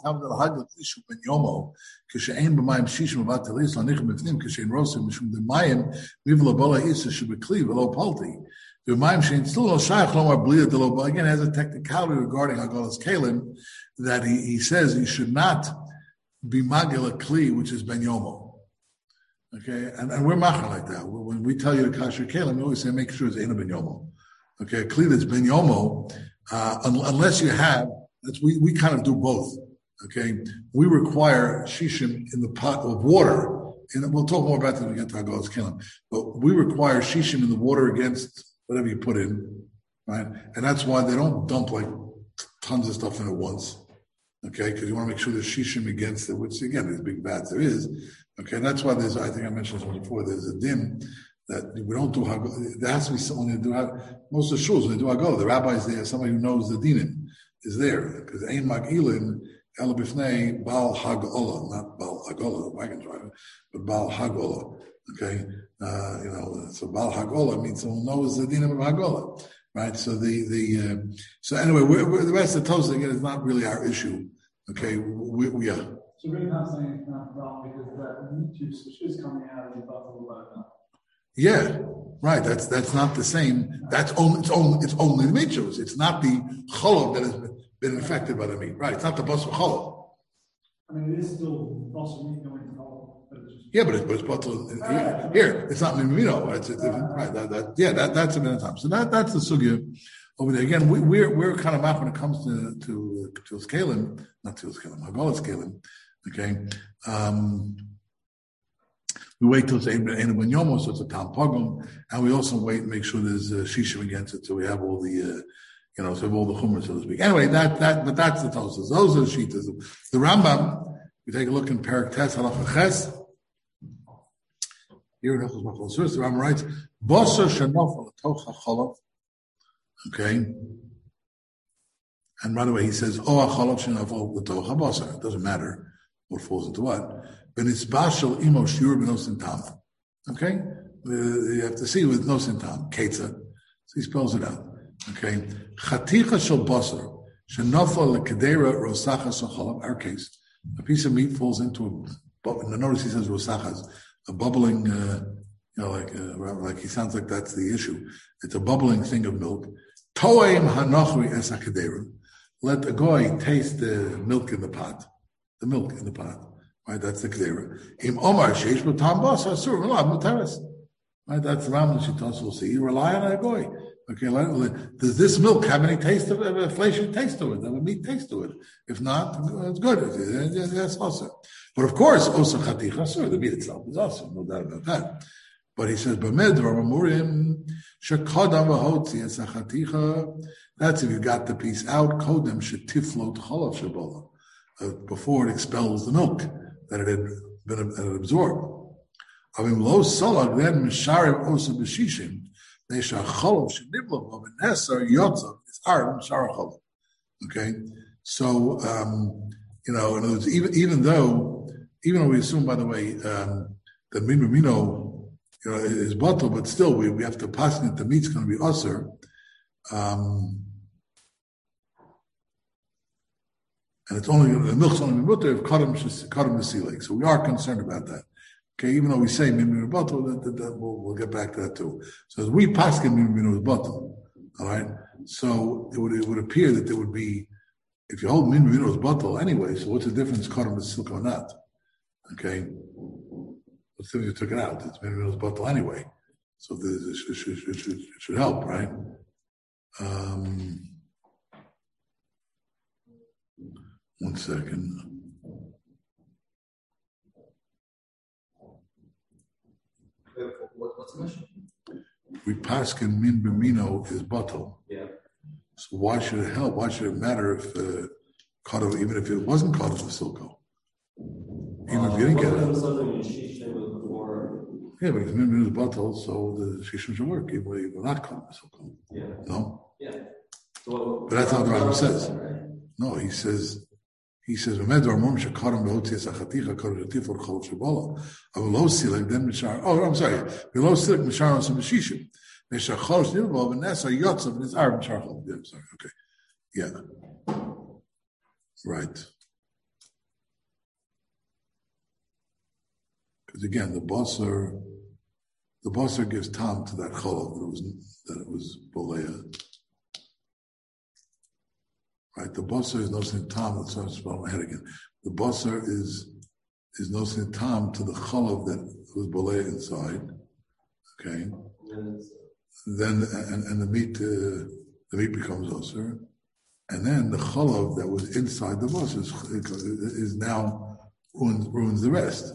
again has a technicality regarding Hagalas Kalim that he, he says he should not be magil a kli, which is ben yomo. Okay, and, and we're machar like that. When we tell you to kasher kalim, we always say make sure it's ena ben yomo. Okay, a kli that's ben yomo, uh, un, unless you have, that's we, we kind of do both. Okay, we require shishim in the pot of water, and we'll talk more about that when we get to Hagalas Kalim. But we require shishim in the water against whatever you put in, right? And that's why they don't dump like tons of stuff in at once. Okay, because you want to make sure there's shishim against it, which again, there's big bats, there is. Okay, and that's why there's, I think I mentioned this before, there's a din that we don't do Haggadah. There has to be someone who do Haggadah. Most of the shuls, when they do Haggadah, the rabbi's there, somebody who knows the dinim is there. Because Ein Magilin, Ela Bifnei, Baal Haggadah, not Baal Haggadah, the wagon driver, but Baal Haggadah. Okay, uh, you know, so Baal Haggadah means someone knows the dinim of Haggadah. Right, so the the uh, so anyway, we're, we're, the rest of the Tosafos again is not really our issue. Okay, we, we are. So we're not saying it's not wrong because that meat juice which is coming out of the buffalo blood. Yeah, right. That's that's not the same. That's only it's only it's only the meat juice. It's not the cholov that has been, been infected by the meat. Right. It's not the basar cholov. I mean, it is still basar meat going to cholov. Yeah, but it's but it's basar here, here. It's not mimino. It's, it's different. Right. That, that yeah. That that's a minute time. So that that's the sugya over there. Again, we, we're we're kind of mad when it comes to to to scaling, not to scaling, Haggadah scaling. Okay. Um, we wait till it's Ein Ben Yomo, so it's a Tam Pogum, and we also wait and make sure there's uh, Shishim against it, so we have all the, uh, you know, so we have all the Chumrah, so to speak. Anyway, that that but that's the Tosafos. Those are the Shitas. The Rambam, we take a look in Perek Tes Halacha Ches. Here in Hilchos Machal Suris, the Rambam writes, Basar Shenofel Tocha Cholav. Okay. And right away he says, Oh, Cholav Shenofel Tocha Basar. It doesn't matter what falls into what. But it's Bashal Imo Shiur B'Nosin Tam. Okay? Uh, you have to see with Nosin Tam. Ketza. So he spells it out. Okay? Chaticha Shel Basar. Shenofel Lekedera Rosacha Socholav. Our case. A piece of meat falls into a, notice he says Rosachas. A bubbling, uh, you know, like uh, like he sounds like that's the issue. It's a bubbling thing of milk. Toeim hanochri es hakederim. Let the goy taste the milk in the pot, the milk in the pot. Right, that's the kedera. Im omar sheish b'tam bas asur v'lav mutaris. Right, that's the Rambam Shitas will see. You rely on a goy. Okay, does this milk have any taste of a fleshy taste to it? Have a meat taste to it? If not, it's good. That's also. But of course, also chaticha, sure, the meat itself is awesome, no doubt about that. But he says, "B'med ramamurim shekadam v'hotzi es chaticha." That's if you got the piece out. Kodem shetiflo t'cholav shebola, before it expels the milk that it had been that it absorbed. Avim lo salag then misharim osa b'shishim. Okay, so um, you know, in other words, even even though even though we assume, by the way, um, that min b'mino, you know, is bottle, but still we, we have to pass it. The meat's going to be usher, um, and it's only the milk's only mutter if kadam kadam the So we are concerned about that. Okay, even though we say min min bottle, that, that, that we'll, we'll get back to that too. So as we pass min min bottle, all right. So it would it would appear that there would be, if you hold min min bottle anyway. So what's the difference, kadam the silk or not? Okay, let's say you took it out. It's min min bottle anyway. So this, it, should, it, should, it should help, right? Um, one second. What's the mission? We paskin min b'mino is bottle. Yeah. So why should it help? Why should it matter if uh, Kadov, even if it wasn't Kadov for Silko? Even uh, if you didn't get it. Yeah, but it's min b'mino is bottle, so the shishim should work, even if you're not Kadov for Silko. Yeah. No? Yeah. So, but that's how the Rambam says. Right? No, he says, He says, "Remember, Ramon shekarim behotzis achaticha karim tifur cholov shebola. Avlo silek then mishar. Oh, I'm sorry. Below silek mishar on some mishishim. Mishar cholos nilbov and nesa yotzav and his arm mishar cholov. Yeah, I'm sorry. Okay, yeah, right. Because again, the bosser, the bosser gives tam to that cholov that it was that it was boleya. Right, the bosser is nosin tam. Let's not spell my head again. The bosser is is nosin tam to the cholov that was boleh inside. Okay, then and, and the meat uh, the meat becomes osir, and then the cholov that was inside the bosser is, is now ruins ruins the rest.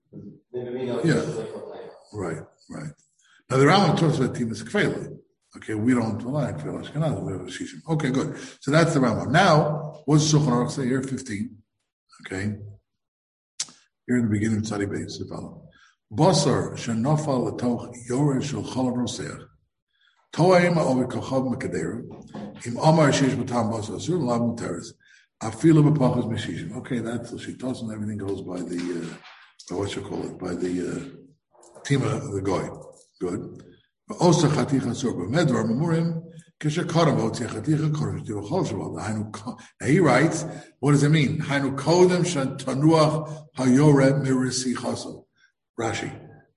Yeah, right, right. Now the Rambam talks about timas kfela. Okay, we don't like Kfil Ashkenaz, we have a Shishim. Okay, good. So that's the Rambam. Now, what's Shulchan Aruch say here? fifteen. Okay. Here in the beginning of Tzadi Beis, the following. Basar shenofal letoch yoren shel cholav roseach. Toaim ovi kochav mekadera. Im amar shish b'tam basar asur lav muteres. Afilu b'pachas meshishim. Okay, that's the shitos and everything goes by the, uh, by what you call it, by the uh, tima of the goy. Good. Also, chaticha sorba medvar memurim kishakaram oti chaticha korim shtivo chol shabal. Now he writes, what does it mean? Hainu kodem shantanuach hayore mirisi chaso. Rashi,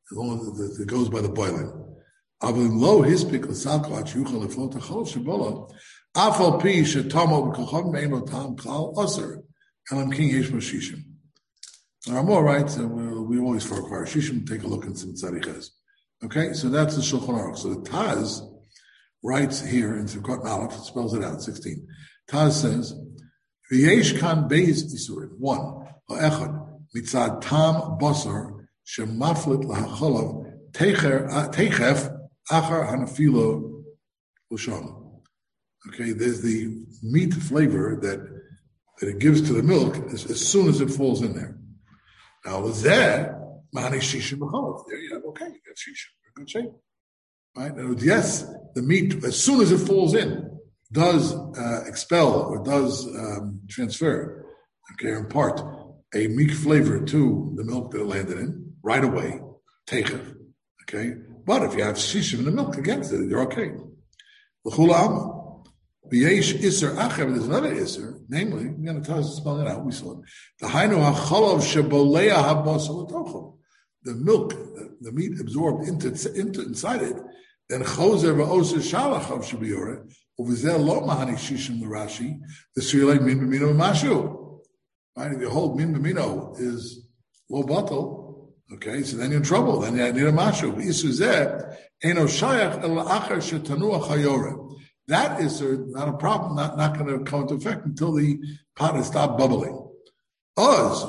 it goes by the boiling. Avim lo hispik l'salko at yuchal leflot chol shabola. Afal pi shetamo b'kocham me'eno tam klal aser elam king yesh mashishim. Ramah writes, uh, we always for require shishim. Take a look in some tzariches. Okay, so that's the Shulchan Aruch. So the Taz writes here in Sukkot Aleph, it spells it out, sixteen. Taz says, V'yesh kan beis isurim. One, ha'echad, mitzad tam basar, shemaflit lahacholav, techef, achar hanafilo l'sham. Okay, there's the meat flavor that, that it gives to the milk as, as soon as it falls in there. Now, there, Mani shishim b'cholav. There you have, okay, you got shishim. We're in good shape. Right? And yes, the meat, as soon as it falls in, does uh, expel or does um, transfer, okay, impart a meat flavor to the milk that it landed in right away, teichev, okay? But if you have shishim in the milk against it, you're okay. L'chula amma. V'yesh iser acher, there's another iser, namely, I'm going to tell us to spell it out, we saw it. The hainu ha'cholav sheboleya ha'basar l'tochom. The milk, the, the meat absorbed into, into inside it, then choser v'oser shalachav shabiyore, uvizel lo mahani shishim l'rashi, the srilei min b'mino mashu. Right? If you hold min b'mino is low bottle, Okay, so then you're in trouble. Then you need a mashu. That is not a problem, not, not going to come into effect until the pot has stopped bubbling. That's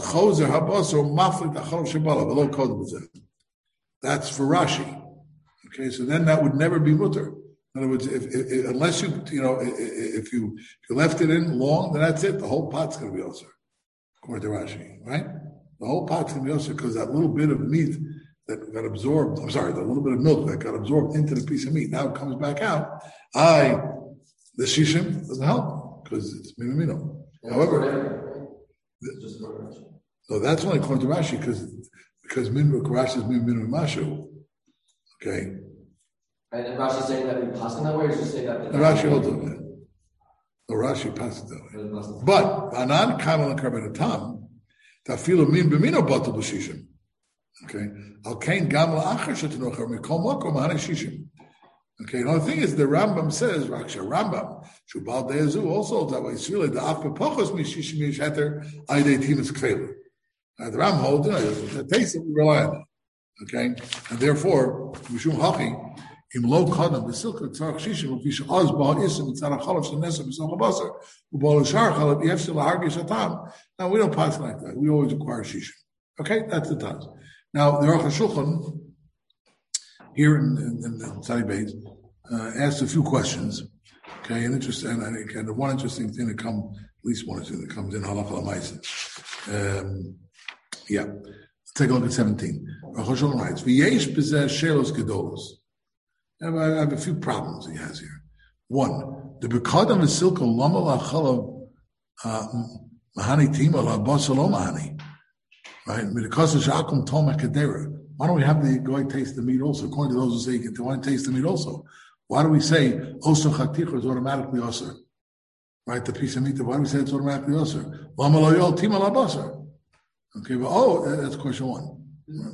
for Rashi. Okay, so then that would never be mutter. In other words, if, if, unless you, you know, if you if you left it in long, then that's it. The whole pot's going to be osir, according to Rashi, right? The whole pot's going to be osir because that little bit of meat that got absorbed, I'm sorry, the little bit of milk that got absorbed into the piece of meat, now it comes back out. I, the shishim doesn't help because it's minumino. However, the, so that's only according to Rashi because because minum Rashi is minum mashu. Okay. And then Rashi saying that we pass in that way, or just say that? Rashi holds it that. No, Rashi passes that way. But anan kamal and karbenatam tafilu min b'mino batul b'shishim. Okay. Al kain gam la'achar shetanocher mikol makom mahane shishim. Okay. The thing is, the Rambam says, Raksha Rambam shubal de'azu also that way. It's really the af bepochos mishishim yisheter aydei timus kfeilu. The Rambam holds, you know, the taste that we rely on. Okay, and therefore, mishum hachi im lo kadam b'silka tzarach shishim u'fish oz ba'al isim tzarach chalav shenesem b'sam habasar u'ba'al shar chalav yefshel hargish atam. Now we don't pass like that. We always require shishim. Okay, that's the times. Now the Aruch HaShulchan here in, in, in the Tzadi Beis uh, asked a few questions. Okay, and interesting, and, and the one interesting thing that come, at least one or two that comes in halacha l'maisa. Um, yeah. Let's take a look at seventeen. Rosh writes, "V'yesh b'zeh shelos gedolos." I have a few problems he has here. One, the bekadam v'silka lama la'chalav mahani tima la'basa lo mahani. Right? Because of shakum toma kedera. Why don't we have the goy taste the meat also? According to those who say you can want to taste the meat also. Why do we say osa chaticha is automatically osir? Right? The piece of meat. Why do we say it's automatically osir? Lama lo yol tima la'basa. Okay, but oh, that's question one.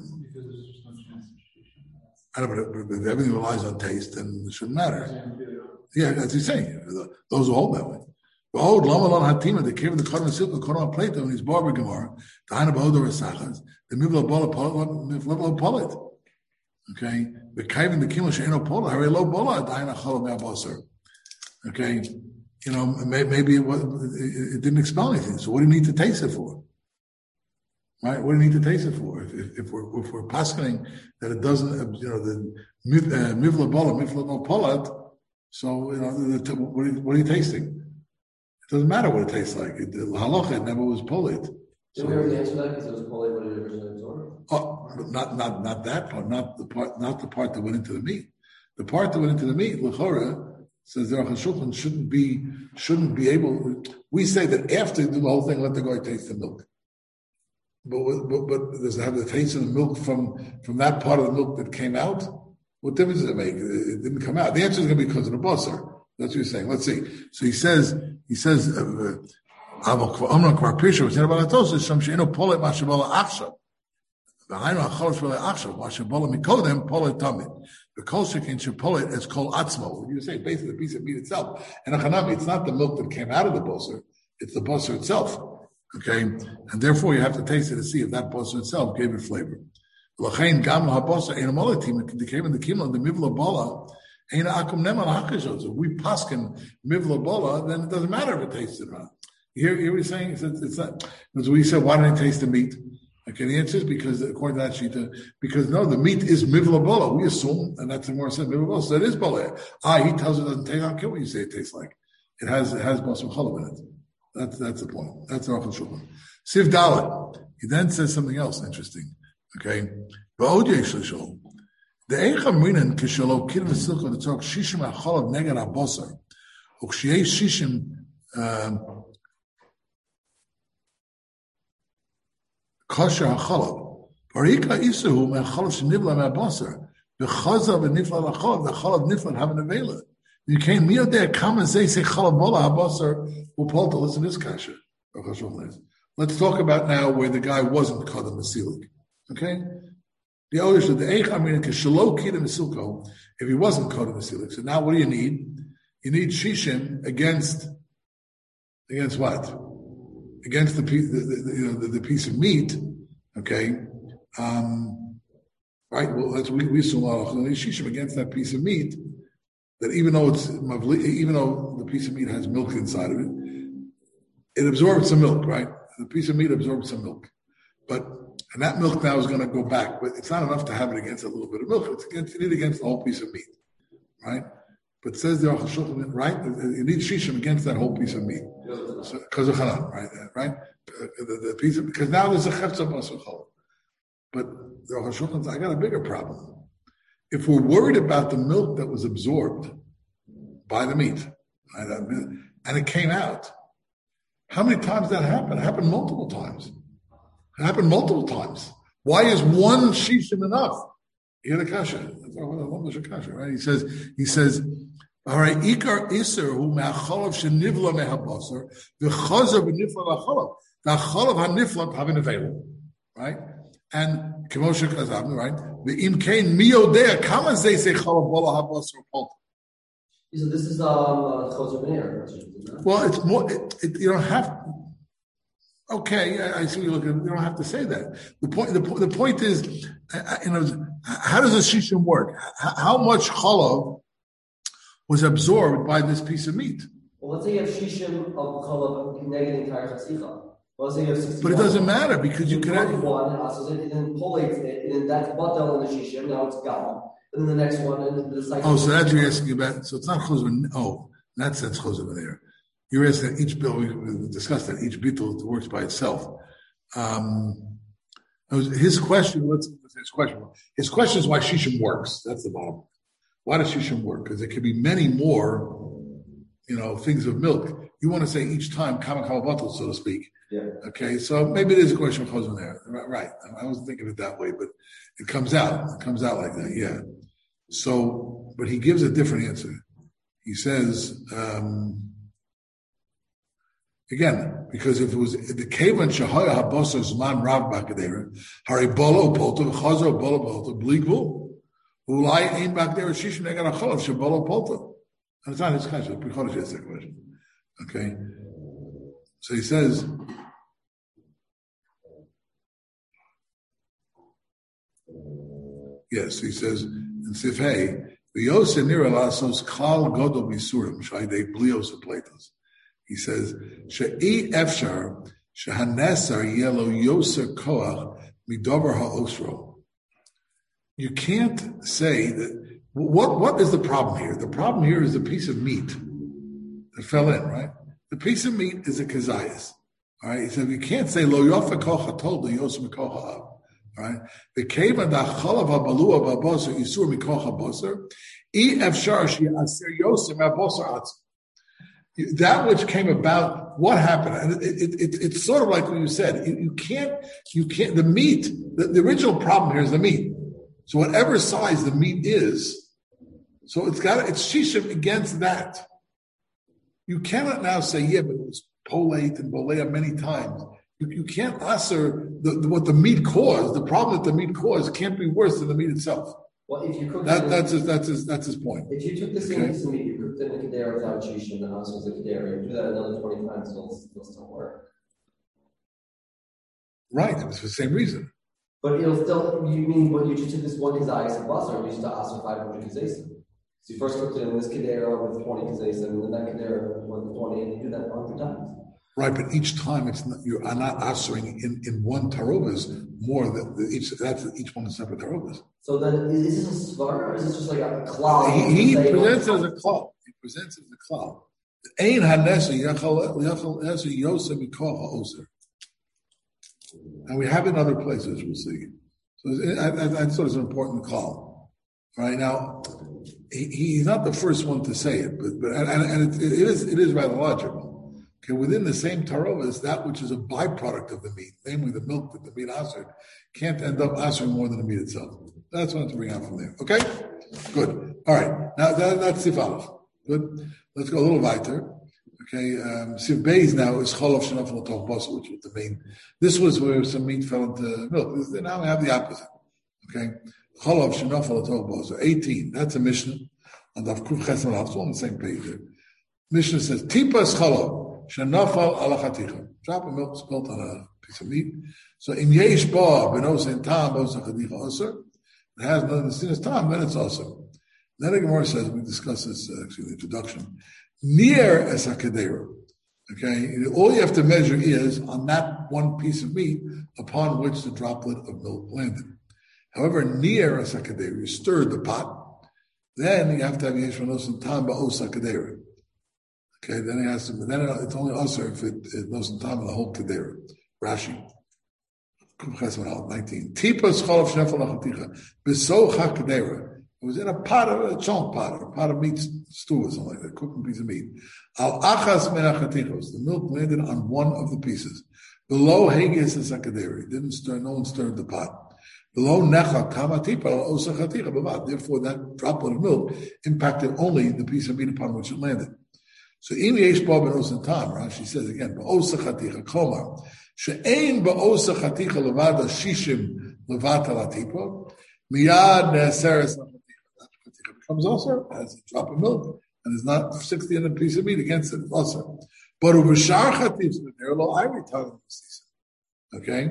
I don't know, but if everything relies on taste, then it shouldn't matter. Yeah, as he's saying, those who hold that way. But oh, Lama Lon Hatima, they came with the Koran Silk, the Koran Plato, and his Barber Gemara, the Hana Bahodo Rasachas, the Mivla Bola Polit. Okay, the Kaivin the Kimel Sheino Pola, Harry Lo Bola, the Hana Chalom Abosar. Okay, you know, maybe it, it didn't expel anything, so what do you need to taste it for? Right? What do you need to taste it for? If, if, if we're if we're paskening that it doesn't, you know, the mivla bola, mivla no polat, so you know, the, what, are you, what are you tasting? It doesn't matter what it tastes like. It, the halacha it never was polit. Did so, we already answer that because it was polit when it originally absorbed? Oh, but not not not that part, not the part, not the part that went into the meat. The part that went into the meat, l'chora, says the Aruch HaShulchan shouldn't be shouldn't be able. We say that after you do the whole thing, let the guy taste the milk. But, but, but does it have the taste of the milk from, from that part of the milk that came out? What difference does it make? It didn't come out. The answer is going to be because of the basar. That's what you're saying. Let's see. So he says, he says, the kosher can shapolit is called atzmo. You say basically the piece of meat itself. And it's not the milk that came out of the basar, it's the basar itself. Okay, and therefore you have to taste it to see if that basar itself gave it flavor. L'chein gam habasar ein amolatim. It came in the kimla the mivla bola. Ein akum neman hakashos. If we paskin mivla bola, then it doesn't matter if it tastes it or not. You hear, hear what he's saying? It's, it's not. Because we said, why didn't it taste the meat? Okay, the answer is because according to that shita, because no, the meat is mivla bola. We assume, and that's the more said mivla bola. So it is bola. Ah, he tells it doesn't taste. I don't care what you say it tastes like. It has it has basar chalav in it. That's that's the point. That's the Aruch HaShulchan. Siv Dalet. He then says something else interesting. Okay. V'od yesh l'shol. The eicham rinan kishalo kid v'silko to talk shishim acholav neged habosar. Ukshiyei shishim kosher acholav. Parika isuhu me'acholav shenivla me'habosar. V'chazav v'nifla l'acholav. The cholav nifla have an avela. You came near there, come and say, say, chalabola habasar, upol to listen to this kasha. Let's talk about now where the guy wasn't kadam mesilik. Okay? The other should the eich amin kishalo kidam mesilko, if he wasn't kadam mesilik. So now what do you need? You need shishim against, against what? Against the piece, the, the, you know, the, the piece of meat, okay, Um, right? Well, that's we we saw a lot of shishim against that piece of meat. That even though it's even though the piece of meat has milk inside of it, it absorbs some milk, right? The piece of meat absorbs some milk, but and that milk now is going to go back. But it's not enough to have it against a little bit of milk. It's against you need against the whole piece of meat, right? But it says the Aruch HaShulchan, right? You need shishim against that whole piece of meat because of hanan, right? Right? The, the piece of, because now there's a chefza basar challah. But the Aruch HaShulchan says, I got a bigger problem. If we're worried about the milk that was absorbed by the meat, right, and it came out, how many times that happened? It happened multiple times. It happened multiple times. Why is one shishim enough? He had a kasha. Right? He says, he says, all right, ikar iser hu me'acholav shenivla me'habasar v'chazav v'nifla v'acholav. The acholav ha'nifla having available, right? And Kemoshe Kazavni, right? The imkain miyodea kama zay say chalav bola habasar pulp. So this is um Choser B'nei. Well, it's more. It, it, you don't have. Okay, I, I see you looking. You don't have to say that. The point. The, the point is, you know, how does a shishim work? How, how much chalav was absorbed by this piece of meat? Well, let's say you have shishim of chalav negative entire chatzikah. Well, let's say you have sixty. But it doesn't matter because you, you can have one, and then pullates it, and then that's batel in the shishim. Now it's gone. And then the next one, and the cycle. Oh, so that's what you're asking about. So it's not choser. Oh, in that sense, choser there. You're asking that each bill, we discussed that, each bittul works by itself. Um, his question, let's his question. His question is why shishim works. That's the bottom. Why does shishim work? Because there could be many more, you know, things of milk. You want to say each time, kama kama batul, so to speak. Yeah. Okay, so maybe there's a question of chosen there. Right. I wasn't thinking of it that way, but it comes out. It comes out like that, yeah. So, but he gives a different answer. He says, um, again, because if it was the Kevan Shahaya Habosar Zman Rav Bakadera, Hari Bolo Polta, Chazo Bolo Polta, Bligvul, Ulai Ain Bakadera, Shishin Egan Acholav, Shabolo Polta. And it's not his question, it's Prichodesh is the question. Okay. So he says, yes, he says in Sifhei, V'yose nira lasos kal godol misurim shaydei blios platos. He says, she'i efshar shehanesar yelo yoser koach midover ha'osro. You can't say that. What what is the problem here? The problem here is the piece of meat that fell in, right? The piece of meat is a kazayas. All right, he said you can't say lo yofa kocha told the yoser mikocha. Right? The cave and the chalav habalua babosar isur mikocha bosar e efshar she aser yoser mabosar atz. That which came about, what happened? And it, it, it, it's sort of like what you said. You, you can't, you can't. The meat. The, the original problem here is the meat. So whatever size the meat is, so it's got it's shishim against that. You cannot now say, yeah, but it was polate and bolea many times. You, you can't answer the, the, what the meat caused. The problem that the meat caused can't be worse than the meat itself. Well, if you cook that, it, that's his, that's his, that's his point. If you took the same okay. piece of meat, you cooked it in a kedera without shishin, the house was a kedera. You do that another twenty times, it'll, it'll still work. Right, it's for the same reason. But it'll still. You mean what you just took this one kazayis and basar, you used to ask for five hundred kazasim. So you first cooked it in this kedera with twenty kazasim, and then that kedera with twenty, and you do that a hundred times. Right, but each time it's not, you are not answering in, in one tarovas more than each. That's each one is separate tarovas. So then, is this a svar or is this just like a cloud? He, he presents it as a cloud. He presents it as a cloud. Ein hanesa yachal yachal esa yosem mikocha oser. And we have it in other places. We'll see. So I, I, I thought it's an important call. Right now, he, he's not the first one to say it, but but and, and it, it is it is rather logical. Okay, within the same tarovas, that which is a byproduct of the meat, namely the milk that the meat answered, can't end up answering more than the meat itself. That's what I want to bring out from there. Okay? Good. All right. Now that, that's Sif Aleph. Good. Let's go a little weiter. Okay. Um, Sif Beis now is Cholav Shenaf L'Tov Basar, which was the main. This was where some meat fell into milk. Now we have the opposite. Okay. Cholav Shenaf L'Tov Basar. eighteen. That's a Mishnah. And I've Kuf Chesed L'Av. It's all on the same page there. Mishnah says, Tipas Cholav. Shenafal ala chaticha. Drop of milk spilled on a piece of meat. So in yesh ba benosin tam bosa chaticha osir. It has nothing to do with time, then it's also. Then the Gemara says, we discussed this uh, actually in the introduction, near as a kedera. Okay, all you have to measure is on that one piece of meat upon which the droplet of milk landed. However, near as a kedera, you stirred the pot, then you have to have yesh v'nosin tam ba'osa kedera. Okay, then it has to. Then it's only also if it, it nosin tam in the whole kedera. Rashi. nineteen. Tipas cholav shnefel lachaticha. Besocha kedera. It was in a pot of a chunk pot, or a pot of meat stew or something like that, cooking piece of meat. Al achas min achatichos. The milk landed on one of the pieces. Below hegis is a kedera. It didn't stir, no one stirred the pot. Below necha kamatipa al osa chaticha b'vad. Therefore, that droplet of milk impacted only the piece of meat upon which it landed. So im yesh bo b'nosin tam, Rashi says again, b'osa chaticha komar. She'ein ba'osa chaticha levada shishim levata latipa, miyad ne'aseres lachaticha. That chaticha becomes also as a drop of milk, and is not sixty in a piece of meat against it, also. But uv'shar chaticha, there lo ayri talim v'sisa. Okay?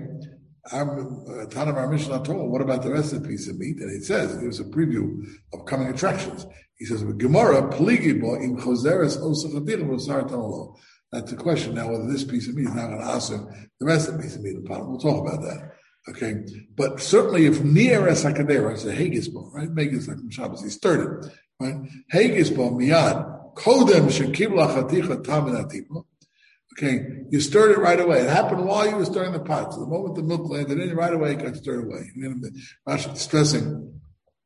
Our Tanam, our Mishnah Torah, what about the rest of the piece of meat? And it says, it gives a preview of coming attractions. He says, with Gemara, Peligibo, im choseres osa chaticha v'sar tanolo. That's the question now, whether this piece of meat is not going to answer the rest of the piece of meat. We'll talk about that. Okay. But certainly if near es hakadera, it's a hegisbo, right? Megis like from Shabbos, he stirred it, right? Hegisbo, miyad, kodem shekibla chaticha taminatipo. Okay. You stirred it right away. It happened while you were stirring the pot. So the moment the milk landed in, right away it got stirred away. Rashi stressing,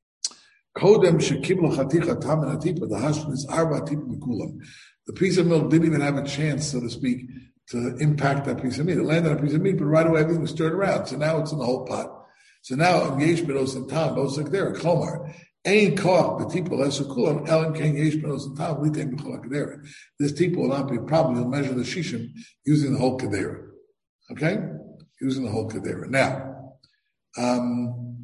kodem shekibla chaticha taminatipo, the hashvan is arba tipa mekulam. The piece of milk didn't even have a chance, so to speak, to impact that piece of meat. It landed on a piece of meat, but right away everything was stirred around. So now it's in the whole pot. So now yesh benos and tam bosek there klomar ein koch betipa lesser kulam elen ken yesh benos and tam litem b'chol kedera. This tipa will not be probably will measure the shishim using the whole kedera. Okay, using the whole kedera. Now, um,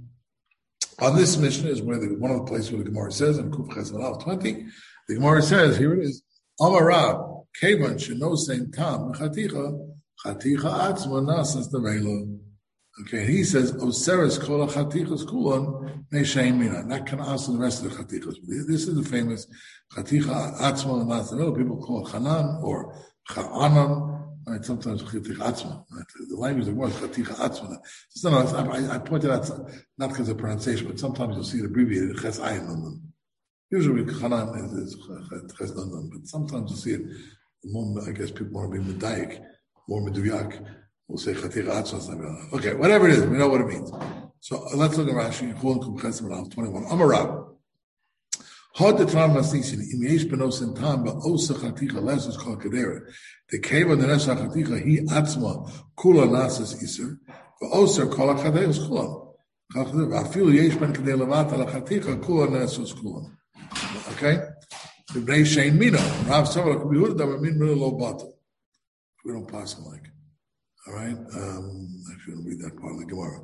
on this mission is where the one of the places where the Gemara says in Kuf Ches Malav twenty, the Gemara says here it is. Amarav, Kevan shenosein tam chaticha, chaticha atzma nasas develo. Okay, he says oseres kol chatichas kulon neishein mina. That can answer the rest of the chatichas. This is the famous chaticha atzma nasas develo. People call it chanan or cha'anan. Right, sometimes chaticha atzma. Right? The language of the word chaticha atzma. So, no, I, I pointed out not because of pronunciation, but sometimes you'll see it abbreviated ches ayin on them. Usually, chanan is, is chesnan, but sometimes you see it. More, I guess people want to be medayik, more meduyak. We'll say chatira atzos. Okay, whatever it is, we know what it means. So let's look at Rashi. twenty-one. Amarab. Hod the tram masnisin im yesh benos in tam ba osa chaticha lesus kol kedera. The cave on the nesa chaticha he atzma kula nasas iser. Va osa kol chadeus kula. Afil yesh ben kedei levata la chaticha kula nasus kula. Okay? The Bnei Shein Mina. Rav Savara could be hooded that min mina lo bata. We don't pass him like. All right? Um, actually, I'll read that part of the Gemara.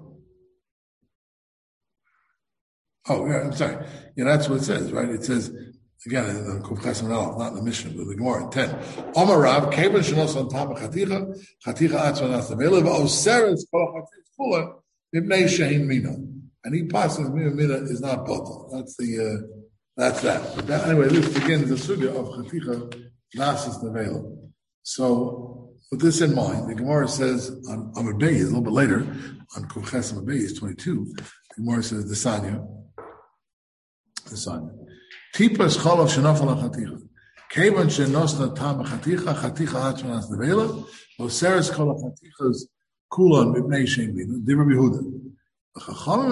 Oh, yeah, I'm sorry. Yeah, that's what it says, right? It says, again, in the Kuf Ches Malav, not in the Mishnah, but the Gemara, ten. Omar Rav, Kevan Shenos on Tama Chaticha, Chaticha Atzva Nasa Velev, Oseres Kol Chaticha Kula, Bnei Shein Mina. And he passes Mina Mina is not bata. That's the, uh, That's that. But that. Anyway, this begins the sugya of chaticha nasas nevela. So, with this in mind, the Gemara says on Amud Beis, a little bit later, on Kuches Amud Beis twenty-two, the Gemara says the Sanya, the Sanya. Tipas chalav shenafal chaticha. Kevan shenosna tam chaticha chaticha atmanas nevela. Oseres kol chatichas kulan b'nei shein mina. Divrei Yehuda. Okay,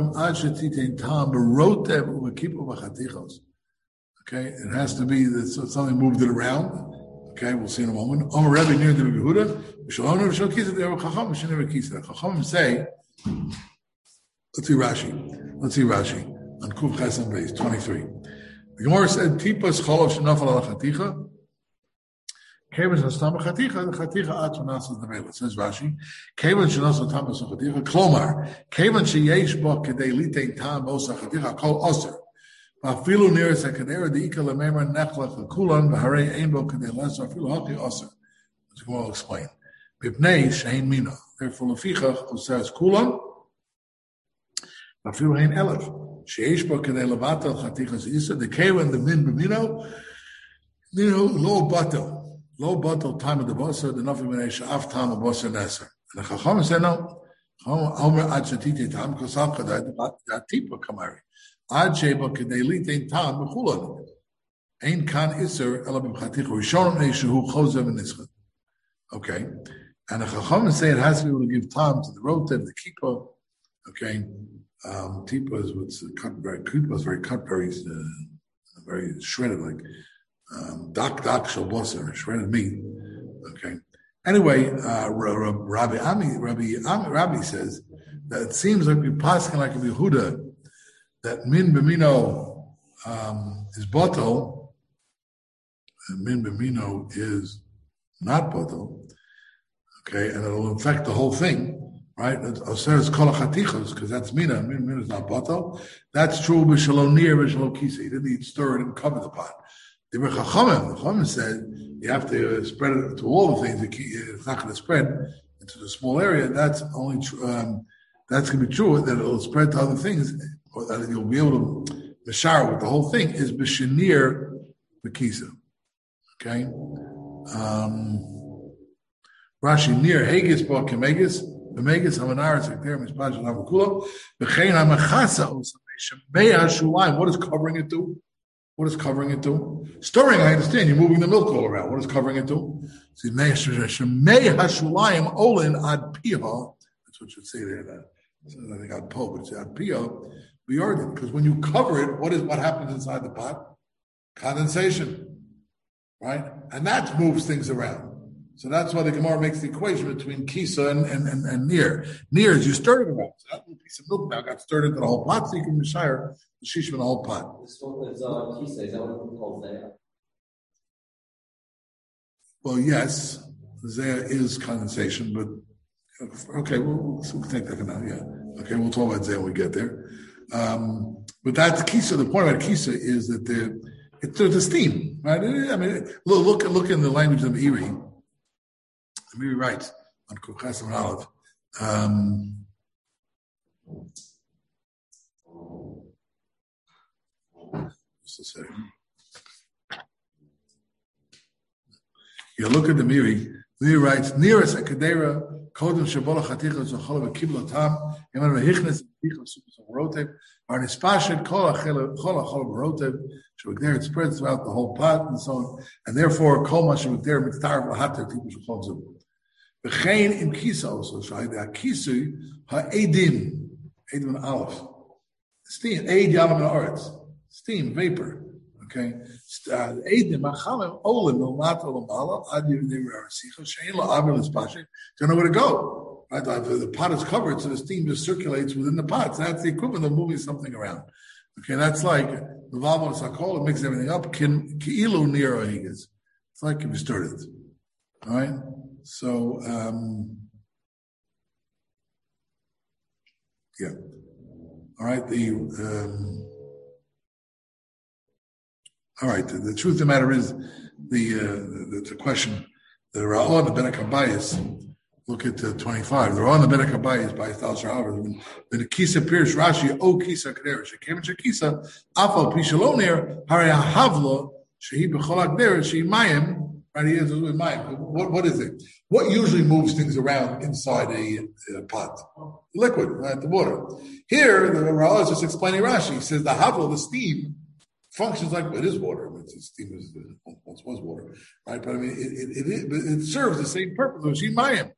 it has to be that something moved it around. Okay, we'll see in a moment. Chachamim say, let's see Rashi. Let's see Rashi on Kuf Chesam Beis twenty-three. The Gemara said, "Tipas chalav shenafal al chaticha." Kevan shenastam chaticha, the chaticha atzma nasas nevela. Says Rashi, Kevan shenastam tamas chaticha. Klomar, Kevan sheyesh bo kedei litein tam osa chaticha kol oser. Afilu neres hakadera deika lememar nechlach lekulan v'harei ein bo kedei lesar afilu haki oser. As we will explain. Bipnei shein mina. Therefore, lefichach usays kulam. Afilu hein elef. Sheish bo kedei levatel chatichas isa. The kevan the min b'mino. You know, low batel, low batel time of the bossa. The nothing b'nei she'af time of bossa neser. And the chacham said no. Omer ad shetiti tam kosal kadai that tipa kamari. Ad sheba kedei litain tam b'chulan. Ein kan iser ela b'chatichu. Rishon b'nei shehu chozev v'nischad. Okay. And the chacham say it has to be able to give time to the rotev, the kippah. Okay. Um, tipa is what's cut very, kippah is very cut, very, uh, very shredded, like um, dak dak shalboser, shredded meat. Okay. Anyway, uh, Rabbi Ami, Rabbi Ami, Rabbi says that it seems like we're passing like a Yehuda that min b'mino um, is bottle, and min b'mino is not bottle. Okay, and it'll affect the whole thing, right? Oseres kol hachatichos, because that's mina. Mina is not bottle. That's true b'shalom nir b'shalom kisa. He didn't need stir it and cover the pot. The Chachamim, the Chachamim said you have to spread it to all the things. It's not going to spread into the small area. That's only tr- um, that's going to be true. That it'll spread to other things, or that you'll be able to mashar with the whole thing. Is b'shenir b'kisa. Okay. Um, Rashi near Hagis bo Kemegis, Kemegis Hamanaris Ekter Mishpash Navukula, Bechain Hamachasa Osamei Shulaim. What is covering it to? What is covering it to? Stirring, I understand. You're moving the milk all around. What is covering it to? Shemei Hashulaim Olin Ad Piha. That's what you say there. That I think Ad Po, but it's Ad Piha. We are because when you cover it, what is what happens inside the pot? Condensation, right? And that moves things around. So that's why the Gemara makes the equation between kisa and, and, and, and near. Near is you stir it around. So that little piece of milk now got stirred into the whole pot, so you can mishire the shishim in the whole pot. This one is uh, kisa. Is that what we call there? Well, yes, there is condensation, but okay, we'll, we'll take that for now. Yeah, okay, we'll talk about there when we get there. Um, but that's kisa. The point about kisa is that the it's the steam, right? I mean, look look look in the language of Erie. Maybe right on Kuchas and Aleph. Um, just a second. You look at the Miri. Miri writes, "Nearest a kadera kodem shabola chatichas ochol v'kibla tam yemen vehichnes v'hichos supers of rotev are nispashet kol achol achol rotev shevagder it spreads throughout the whole pot and so on, and therefore kol ma shevagder mitztar v'hater tipus ochol zub." V'chein im kisa also, so the kisu ha'edim, edim and aleph, steam, eid yalam and aretz, steam, vapor, okay? Edim ha'chamim olim l'mat olamala ad yivnei rarasicha shein la'avir l'spashet. Don't know where to go, right? The pot is covered, so the steam just circulates within the pot. So that's the equivalent of moving something around. Okay, that's like the valve sakol. It mixes everything up. Kin ki'ilu nir ohigas. It's like if you stirred it, all right. So, um, yeah. All right. The um, all right. The, the truth of the matter is, the uh, the, the question. The Ra'ah and the Ben Akabayis. Look at uh, twenty-five. The Ra'ah and the Ben Akabayis by Tal Sharav. When the Kisa Pirish Rashi O Kisa Kadera Shekem Shekisa Afal Pishalonir Harei Havla Shehi B'Cholak Der Shehi Mayim. Right, he is with Mayim. What what is it? What usually moves things around inside a, a pot? Liquid, right? The water. Here, the Ra'ah is just explaining Rashi. He says the Havla, the steam, functions like it is water. It's, steam is once was water, right? But I mean, it it, it, it, it serves the same purpose. Shehi Mayim.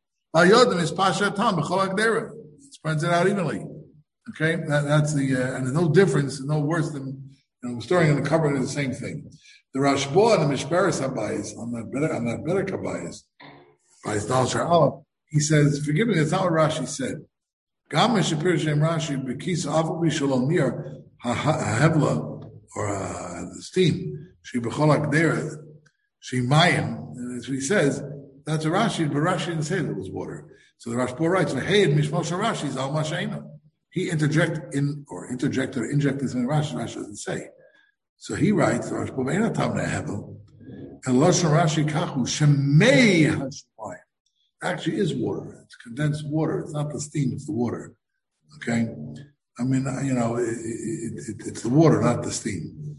It spreads it out evenly. Okay, that, that's the uh, and there's no difference, no worse than you know, storing in the cupboard is the same thing. The Rashba and the Mishperes Habayis on that better on that better Kabayis by Dal Shar he says, forgive me, that's not what Rashi said. Gam Mishperes Shem Rashi Bekisa Avu Bishalom Mir Hahevla or uh, the steam She Becholak Dera She Mayim, and as he says. That's a Rashi, but Rashi didn't say that it was water. So the Rashba writes, "Hey, Mishmoshe Rashi is al Mashaina." He interject in or interject or inject this in Rashi. Rashi doesn't say. So he writes, "The Rashba Ve'ena Tamna Hevel," And Lashon Rashi Kachu Shemei Hashemayim actually is water. It's condensed water. It's not the steam, it's the water. Okay? I mean, you know, it, it, it, it's the water, not the steam.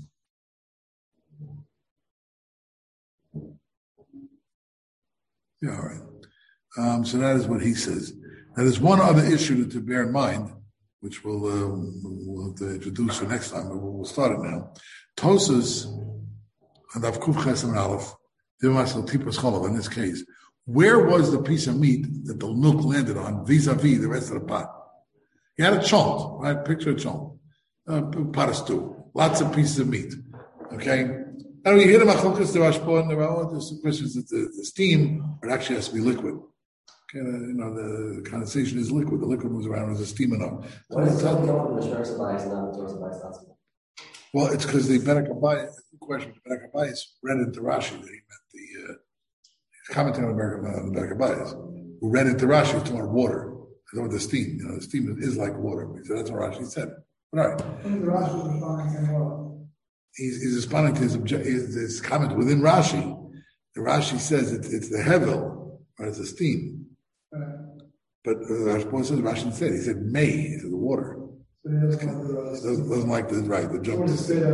Yeah, all right. Um, so that is what he says. Now, there's one other issue to, to bear in mind, which we'll, uh, we'll have to introduce for next time, but we'll start it now. Tosas, and Avkuf Chesem Aleph, in this case, where was the piece of meat that the milk landed on vis-a-vis the rest of the pot? He had a chont, right? Picture a chont, a pot of stew, lots of pieces of meat. Okay, and we hear the machlokas the Rashba, and there are there's some questions that the, the steam, it actually has to be liquid. Okay, you know the condensation is liquid. The liquid moves around as a steam enough. Why is it talking about the Mishmar Sabayis and not the Torah Sabayis? Well, it's because the Bedek Habayis, the question of the Bedek Habayis read into Rashi that he meant the. Uh, commenting on the Bedek Habayis, who read into Rashi, it's talking about water. It's about the steam. You know, the steam is like water. So that's what Rashi said. But all right. He's, he's responding to his, obje- his, his comment within Rashi. The Rashi says it's, it's the hevel, or it's the steam. But uh, Rashi says Rashi said he said may, he said the water. So he doesn't, doesn't like the right the jump. He said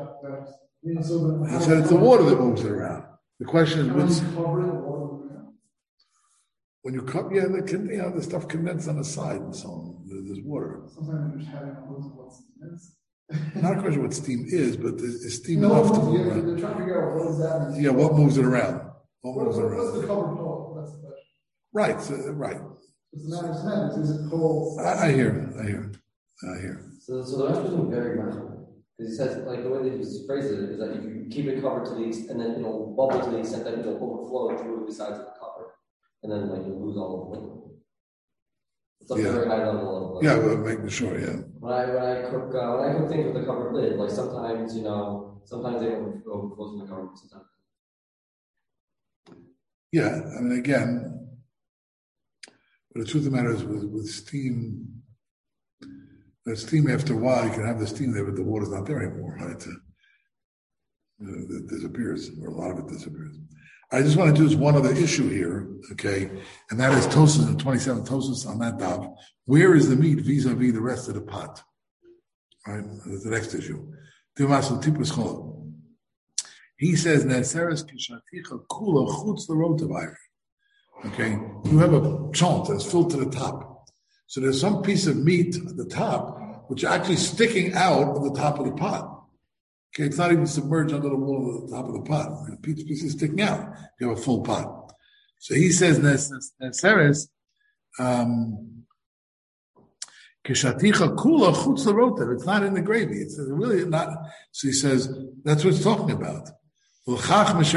it's the water that moves it around. The question is, what's, when you cut, yeah, the, you know, the stuff condensed on the side and so on. There's water. Sometimes you're having a clue what steam is. Not a question of what steam is, but is steam no, enough to move yeah, around? They're trying to figure out what does that mean. Yeah, what moves it around? What what, moves it what's around? the covered pole? That's the question. Right, so, right. It's not understand. Is it cold? I, I hear, I hear, I hear. So, so the Rashi is very magical. Because he says, like the way that he phrases it is that if you keep it covered to the extent, and then it'll bubble to the extent that it'll overflow through the sides of the cover, and then like you'll lose all of the liquid. It's like Yeah. a very high level of like, Yeah, well, making sure, yeah. When I when I cook uh, when I cook things with a covered lid, like sometimes you know sometimes they overflow from the cover, sometimes. Yeah, I mean, again, but the truth of the matter is with, with steam, the steam after a while, you can have the steam there, but the water's not there anymore, right? Uh, it disappears, or a lot of it disappears. I just want to do this one other issue here, okay, and that is Tosas and twenty-seven Tosas on that daf. Where is the meat vis-a-vis the rest of the pot? Right, that's the next issue. He says, "Neseres kishaticha kula chutz l'rotav." Okay, you have a chont that's filled to the top, so there's some piece of meat at the top which are actually sticking out of the top of the pot. Okay, it's not even submerged under the wall of the top of the pot. A piece, piece is sticking out. You have a full pot. So he says, "Neseres um, kishaticha kula chutz l'rotav." It's not in the gravy. It's really not. So he says that's what it's talking about. That's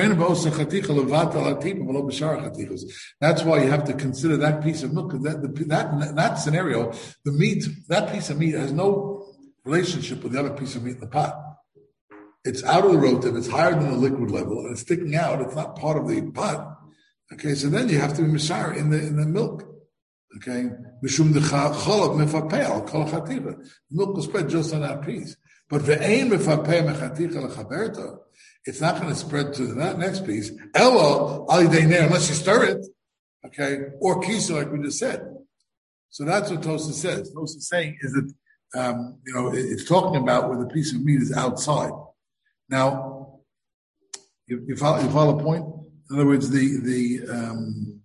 why you have to consider that piece of milk. That, the, that, in that scenario, the meat, that piece of meat has no relationship with the other piece of meat in the pot. It's out of the rotav, it's higher than the liquid level, and it's sticking out, it's not part of the pot. Okay, so then you have to be mishar in the in the milk. Okay? Mishum cholav mefapeh kol chativa. The milk will spread just on that piece. But ve'ein mefapeh mechaticha lechaberta. It's not going to spread to the next piece. Elo alideiner, unless you stir it, okay, or kisa, like we just said. So that's what Tosa says. Tosa is saying is that um, you know it, it's talking about where the piece of meat is outside. Now, you, you follow you follow the point. In other words, the the um,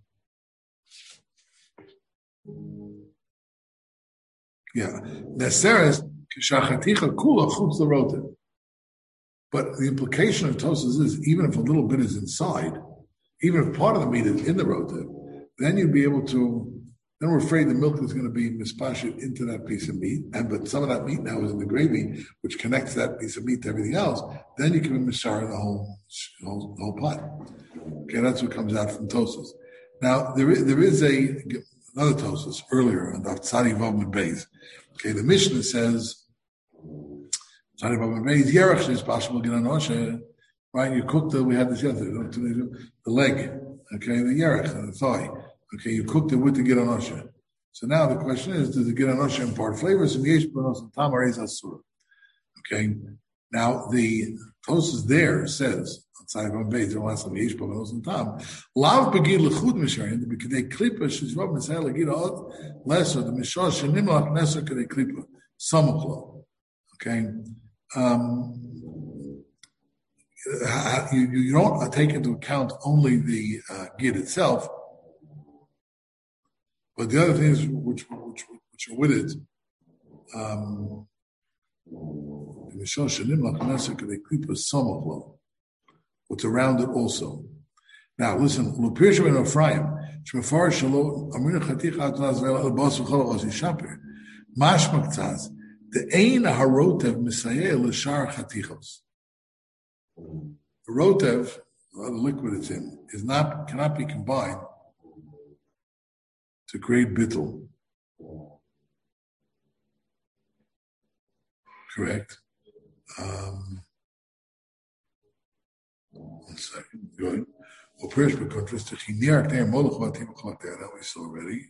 yeah, neseres kishachaticha kula chutz l'rotav. But the implication of Tosas is, even if a little bit is inside, even if part of the meat is in the rotav, then you'd be able to, then we're afraid the milk is going to be mispashed into that piece of meat, and but some of that meat now is in the gravy, which connects that piece of meat to everything else, then you can be mishar in the whole, whole, whole pot. Okay, that's what comes out from Tosas. Now, there is, there is a, another Tosas earlier, on the Tzadi Vav and Beis. Okay, the Mishnah says, right? You cooked the, we had this yesterday, the leg, okay, the yerech, the thigh. Okay, you cooked it with the giranosha. So now the question is, does the giranosha impart flavors? Okay, Now, the Tosfos there says, outside of Beis, there was some Yesh Paganos and Tam, Lav Begid Lechud Misharim, the B'Kidei Klipa, Shizrob Mishael Legid Od, Lesser, the Mishor Shenimlach Nesser Kedei Klipa, Samachlo. Okay? Um, you, you don't take into account only the uh, Gid itself, but the other things which, which, which are with it, um, what's around it also. Now listen, the ein harotev misayeh l'shar chatichos. The rotev, the liquid it's in, is not cannot be combined to create bittul. Correct. Um, one second. Good. Well, Pirish B'Kontras to Chiniark there, Molech Vatim Chalak there. That we saw already.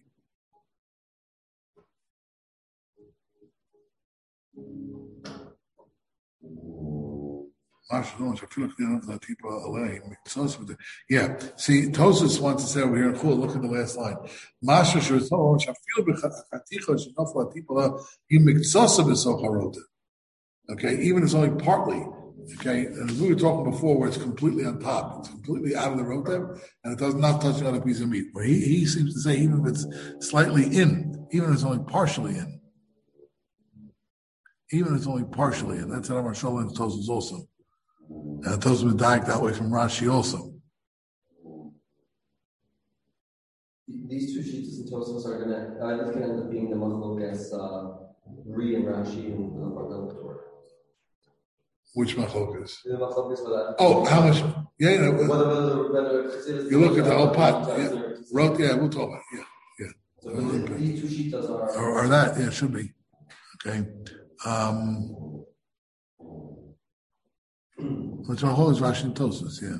Yeah. See, Tosfos wants to say over here in Chul, look at the last line. Masha Shurzo, Shafil B'Chaticha Shenofla Tipola, he Miktsasa B'Soch Okay, even if it's only partly. Okay, and as we were talking before, where it's completely on top, it's completely out of the rotev, and it does not touch another piece of meat. Where he, he seems to say, even if it's slightly in, even if it's only partially in, even if it's only partially in, that's how our Shola and Tosfos also. And Tosfos Medaik that way from Rashi also. These two sheets in Tosfos are gonna, uh, it's gonna end up being the Machlokes uh, Ri and Rashi and the Bartel Torah. Which machlokas? The machlokas for that. Oh, how much? Yeah, you know. Whether, whether, whether you look at the whole pot. Yeah. Wrote, yeah, we'll talk about it. Yeah, yeah. So okay. These two sheets are, or, or that, yeah, should be. Okay. Um, which our whole is Rashi and Tosfos, yeah.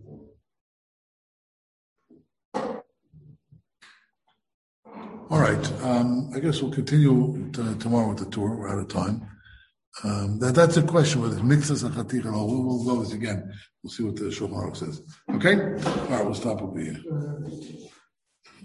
All right. Um, I guess we'll continue to, tomorrow with the tour. We're out of time. Um, that, that's a question whether it's mixes and chatik and all. We'll, we'll go this again. We'll see what the Shulchan Aruch says. Okay? All right, we'll stop over here.